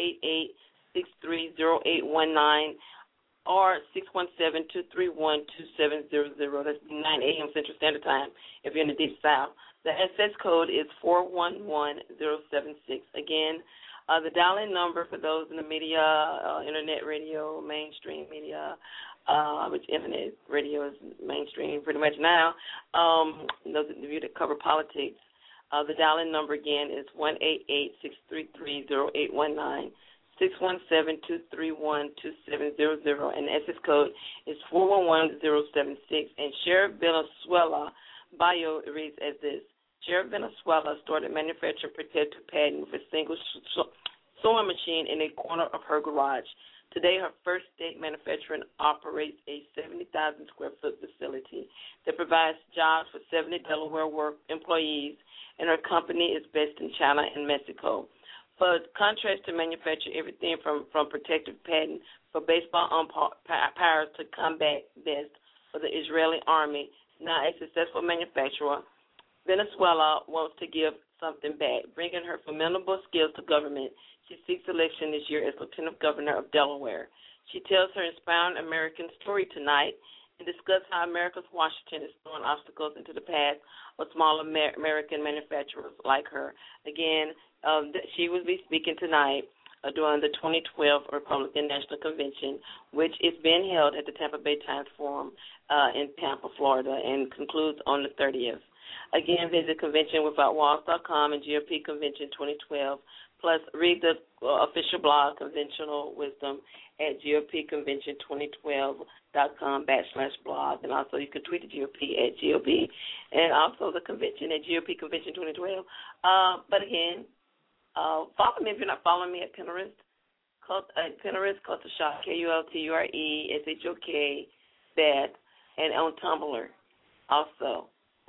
1-888-630819 or 617-231-2700. That's 9 a.m. Central Standard Time if you're in the Deep South. The SS code is 411076. Again, the dial-in number for those in the media, internet radio, mainstream media, which internet radio is mainstream pretty much now, those of you that cover politics, the dial-in number again is 1-888-633-0819, 617-231-2700, and the SS code is 411076. And Sheriff Valenzuela bio reads as this. Sheriff Valenzuela started manufacturing protective padding for a single sewing machine in a corner of her garage. Today, her first state manufacturer operates a 70,000 square foot facility that provides jobs for 70 Delaware employees, and her company is based in China and Mexico. For contrast to manufacture everything from protective padding for baseball umpires to combat vests for the Israeli army, now a successful manufacturer, Venezuela wants to give something back, bringing her formidable skills to government. She seeks election this year as Lieutenant Governor of Delaware. She tells her inspiring American story tonight and discusses how America's Washington is throwing obstacles into the path of small American manufacturers like her. Again, she will be speaking tonight during the 2012 Republican National Convention, which is being held at the Tampa Bay Times Forum in Tampa, Florida, and concludes on the 30th. Again, visit conventionwithoutwalls.com and GOP Convention 2012. Plus, read the official blog, Conventional Wisdom, at GOPconvention2012.com/blog. And also, you can tweet the GOP at GOP, and also the convention at GOP Convention 2012. But again, follow me if you're not following me at Pinterest. Pinterest, Culture Shock, KULTURESHOK, Beth, and on Tumblr also.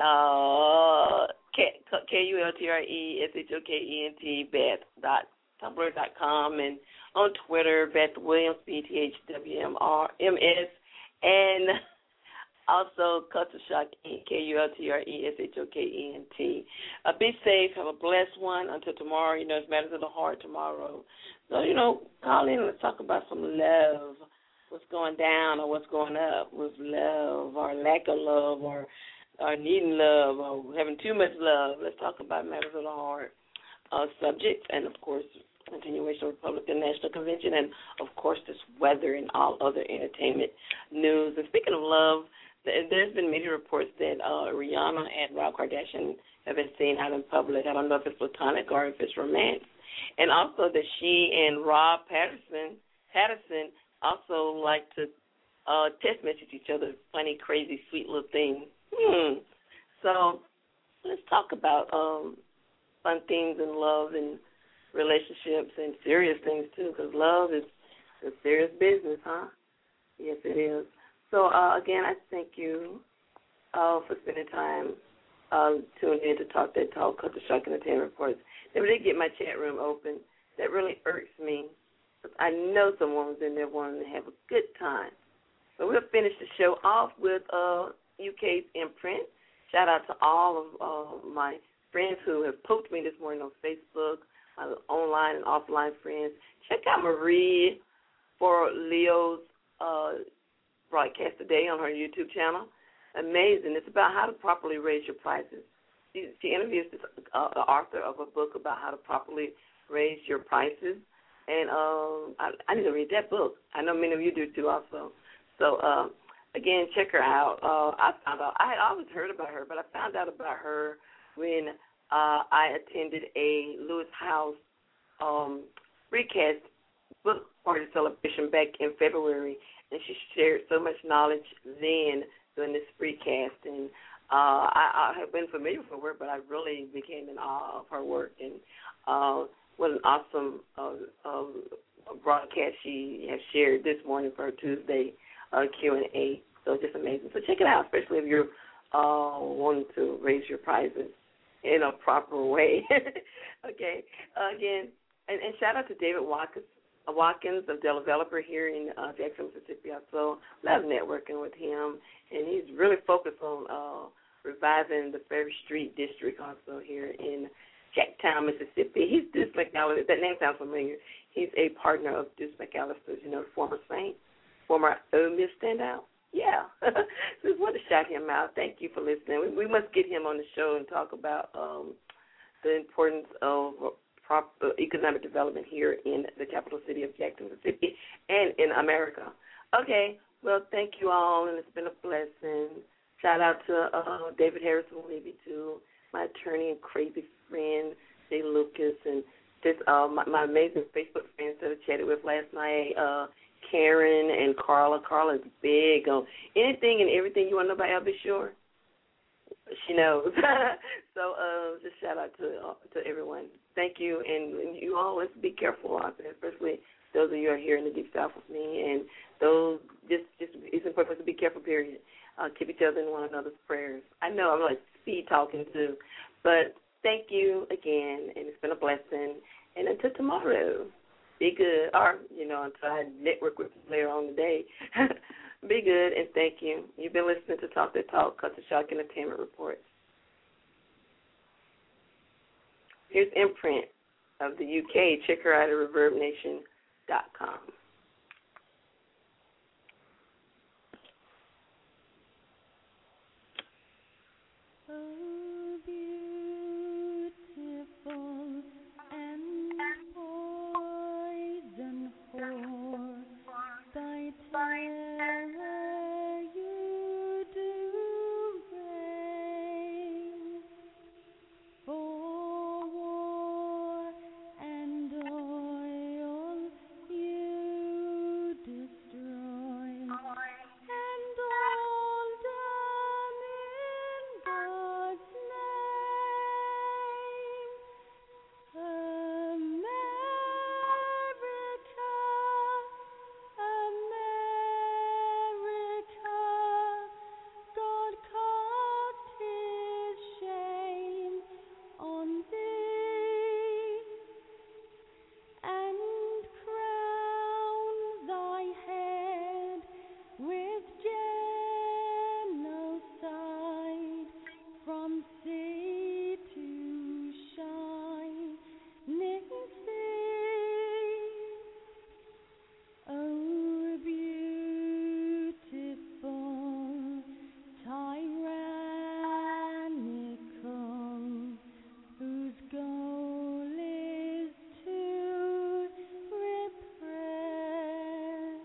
KULTRESHOKENT Beth.tumblr.com, and on Twitter, Beth Williams, BTHWMRMS, and also Culture Shock, KULTRESHOKENT. Be safe, have a blessed one until tomorrow. You know, it's matters of the heart tomorrow. So, call in and let's talk about some love. What's going down or what's going up with love or lack of love or needing love or having too much love. Let's talk about matters of the heart subjects, and, of course, continuation of Republican National Convention, and, of course, this weather and all other entertainment news. And speaking of love, there's been media reports that Rihanna and Rob Kardashian have been seen out in public. I don't know if it's platonic or if it's romance. And also that she and Rob Patterson also like to text message each other, funny, crazy, sweet little things. So let's talk about fun things and love and relationships and serious things, too, because love is a serious business, huh? Yes, it is. So, again, I thank you for spending time tuning in to Talk That Talk, Culture Shock Entertainment Reports. Never did get my chat room open. That really irks me. I know someone was in there wanting to have a good time. So we'll finish the show off with UK's Imprint. Shout out to all of my friends who have poked me this morning on Facebook, my online and offline friends. Check out Marie for Leo's broadcast today on her YouTube channel. Amazing. It's about how to properly raise your prices. She interviews the author of a book about how to properly raise your prices. And I need to read that book. I know many of you do, too, also. So again, check her out. I found out, I had always heard about her, but I found out about her when I attended a Lewis House recast book party celebration back in February, and she shared so much knowledge then during this recast, and I have been familiar with her work, but I really became in awe of her work, and what an awesome broadcast she has shared this morning for her Tuesday Q&A. So just amazing. So check it out, especially if you're wanting to raise your prizes in a proper way. Okay. Again, and shout out to David Watkins, a developer here in Jackson, Mississippi. I so love networking with him, and he's really focused on reviving the Ferry Street district also here in Jacktown, Mississippi. He's Deuce McAllister. That name sounds familiar. He's a partner of Deuce McAllister, former Saint, former Ole Miss standout. Yeah. Just want to shout him out. Thank you for listening. We must get him on the show and talk about the importance of proper economic development here in the capital city of Jackson, Mississippi, and in America. Okay. Well, thank you all, and it's been a blessing. Shout out to David Harrison Levy, too, my attorney and crazy friend, Jay Lucas, and this my amazing Facebook friends that I chatted with last night, Karen and Carla. Carla's big on anything and everything you want to know about Albie Shore. She knows. So just shout out to everyone. Thank you, and you all, let's be careful out there, especially those of you who are here in the Deep South with me, and those just it's important for us to be careful, period. Keep each other in one another's prayers. I know I'm like speed talking too, but thank you again, and it's been a blessing. And until tomorrow, be good, or, until I network with you later on today, be good, and thank you. You've been listening to Talk That Talk, Culture Shock Entertainment Reports. Here's Imprint of the UK. Check her out at ReverbNation.com. Oh, beautiful and poison for thy terror you do reign, for war and oil you destroy, and all done in God's name. America, God cast his shame on thee, and crown thy head with genocide from sea to shining sea. Oh, beautiful, tyrannical, whose goal is to repress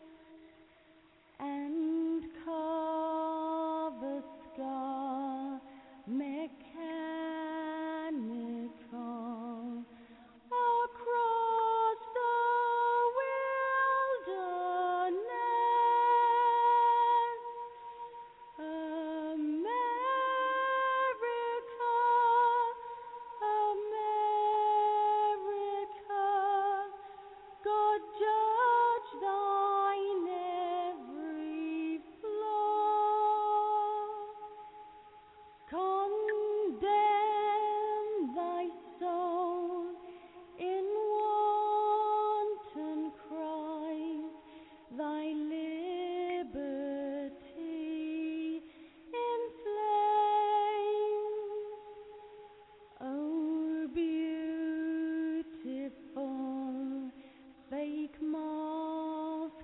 and carve a scar, mechanical, across the wilderness. America, God judge thine every flaw, condemn thy soul in wanton cries, thy liberty in flames. Oh, beautiful, fake master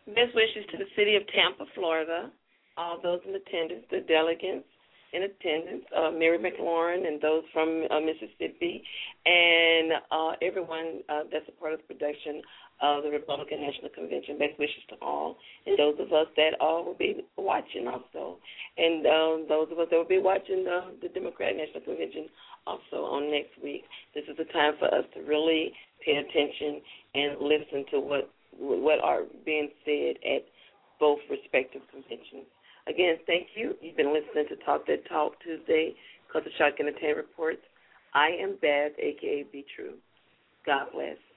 Best wishes to the city of Tampa, Florida, all those in attendance, the delegates in attendance, Mary McLaurin and those from Mississippi, and everyone that's a part of the production of the Republican National Convention. Best wishes to all, and those of us that all will be watching also, and those of us that will be watching the Democratic National Convention also on next week. This is a time for us to really pay attention and listen to what are being said at both respective conventions. Again, thank you. You've been listening to Talk That Talk Tuesday, Culture Shock Entertainment Reports. I am Beth, a.k.a. Be True. God bless.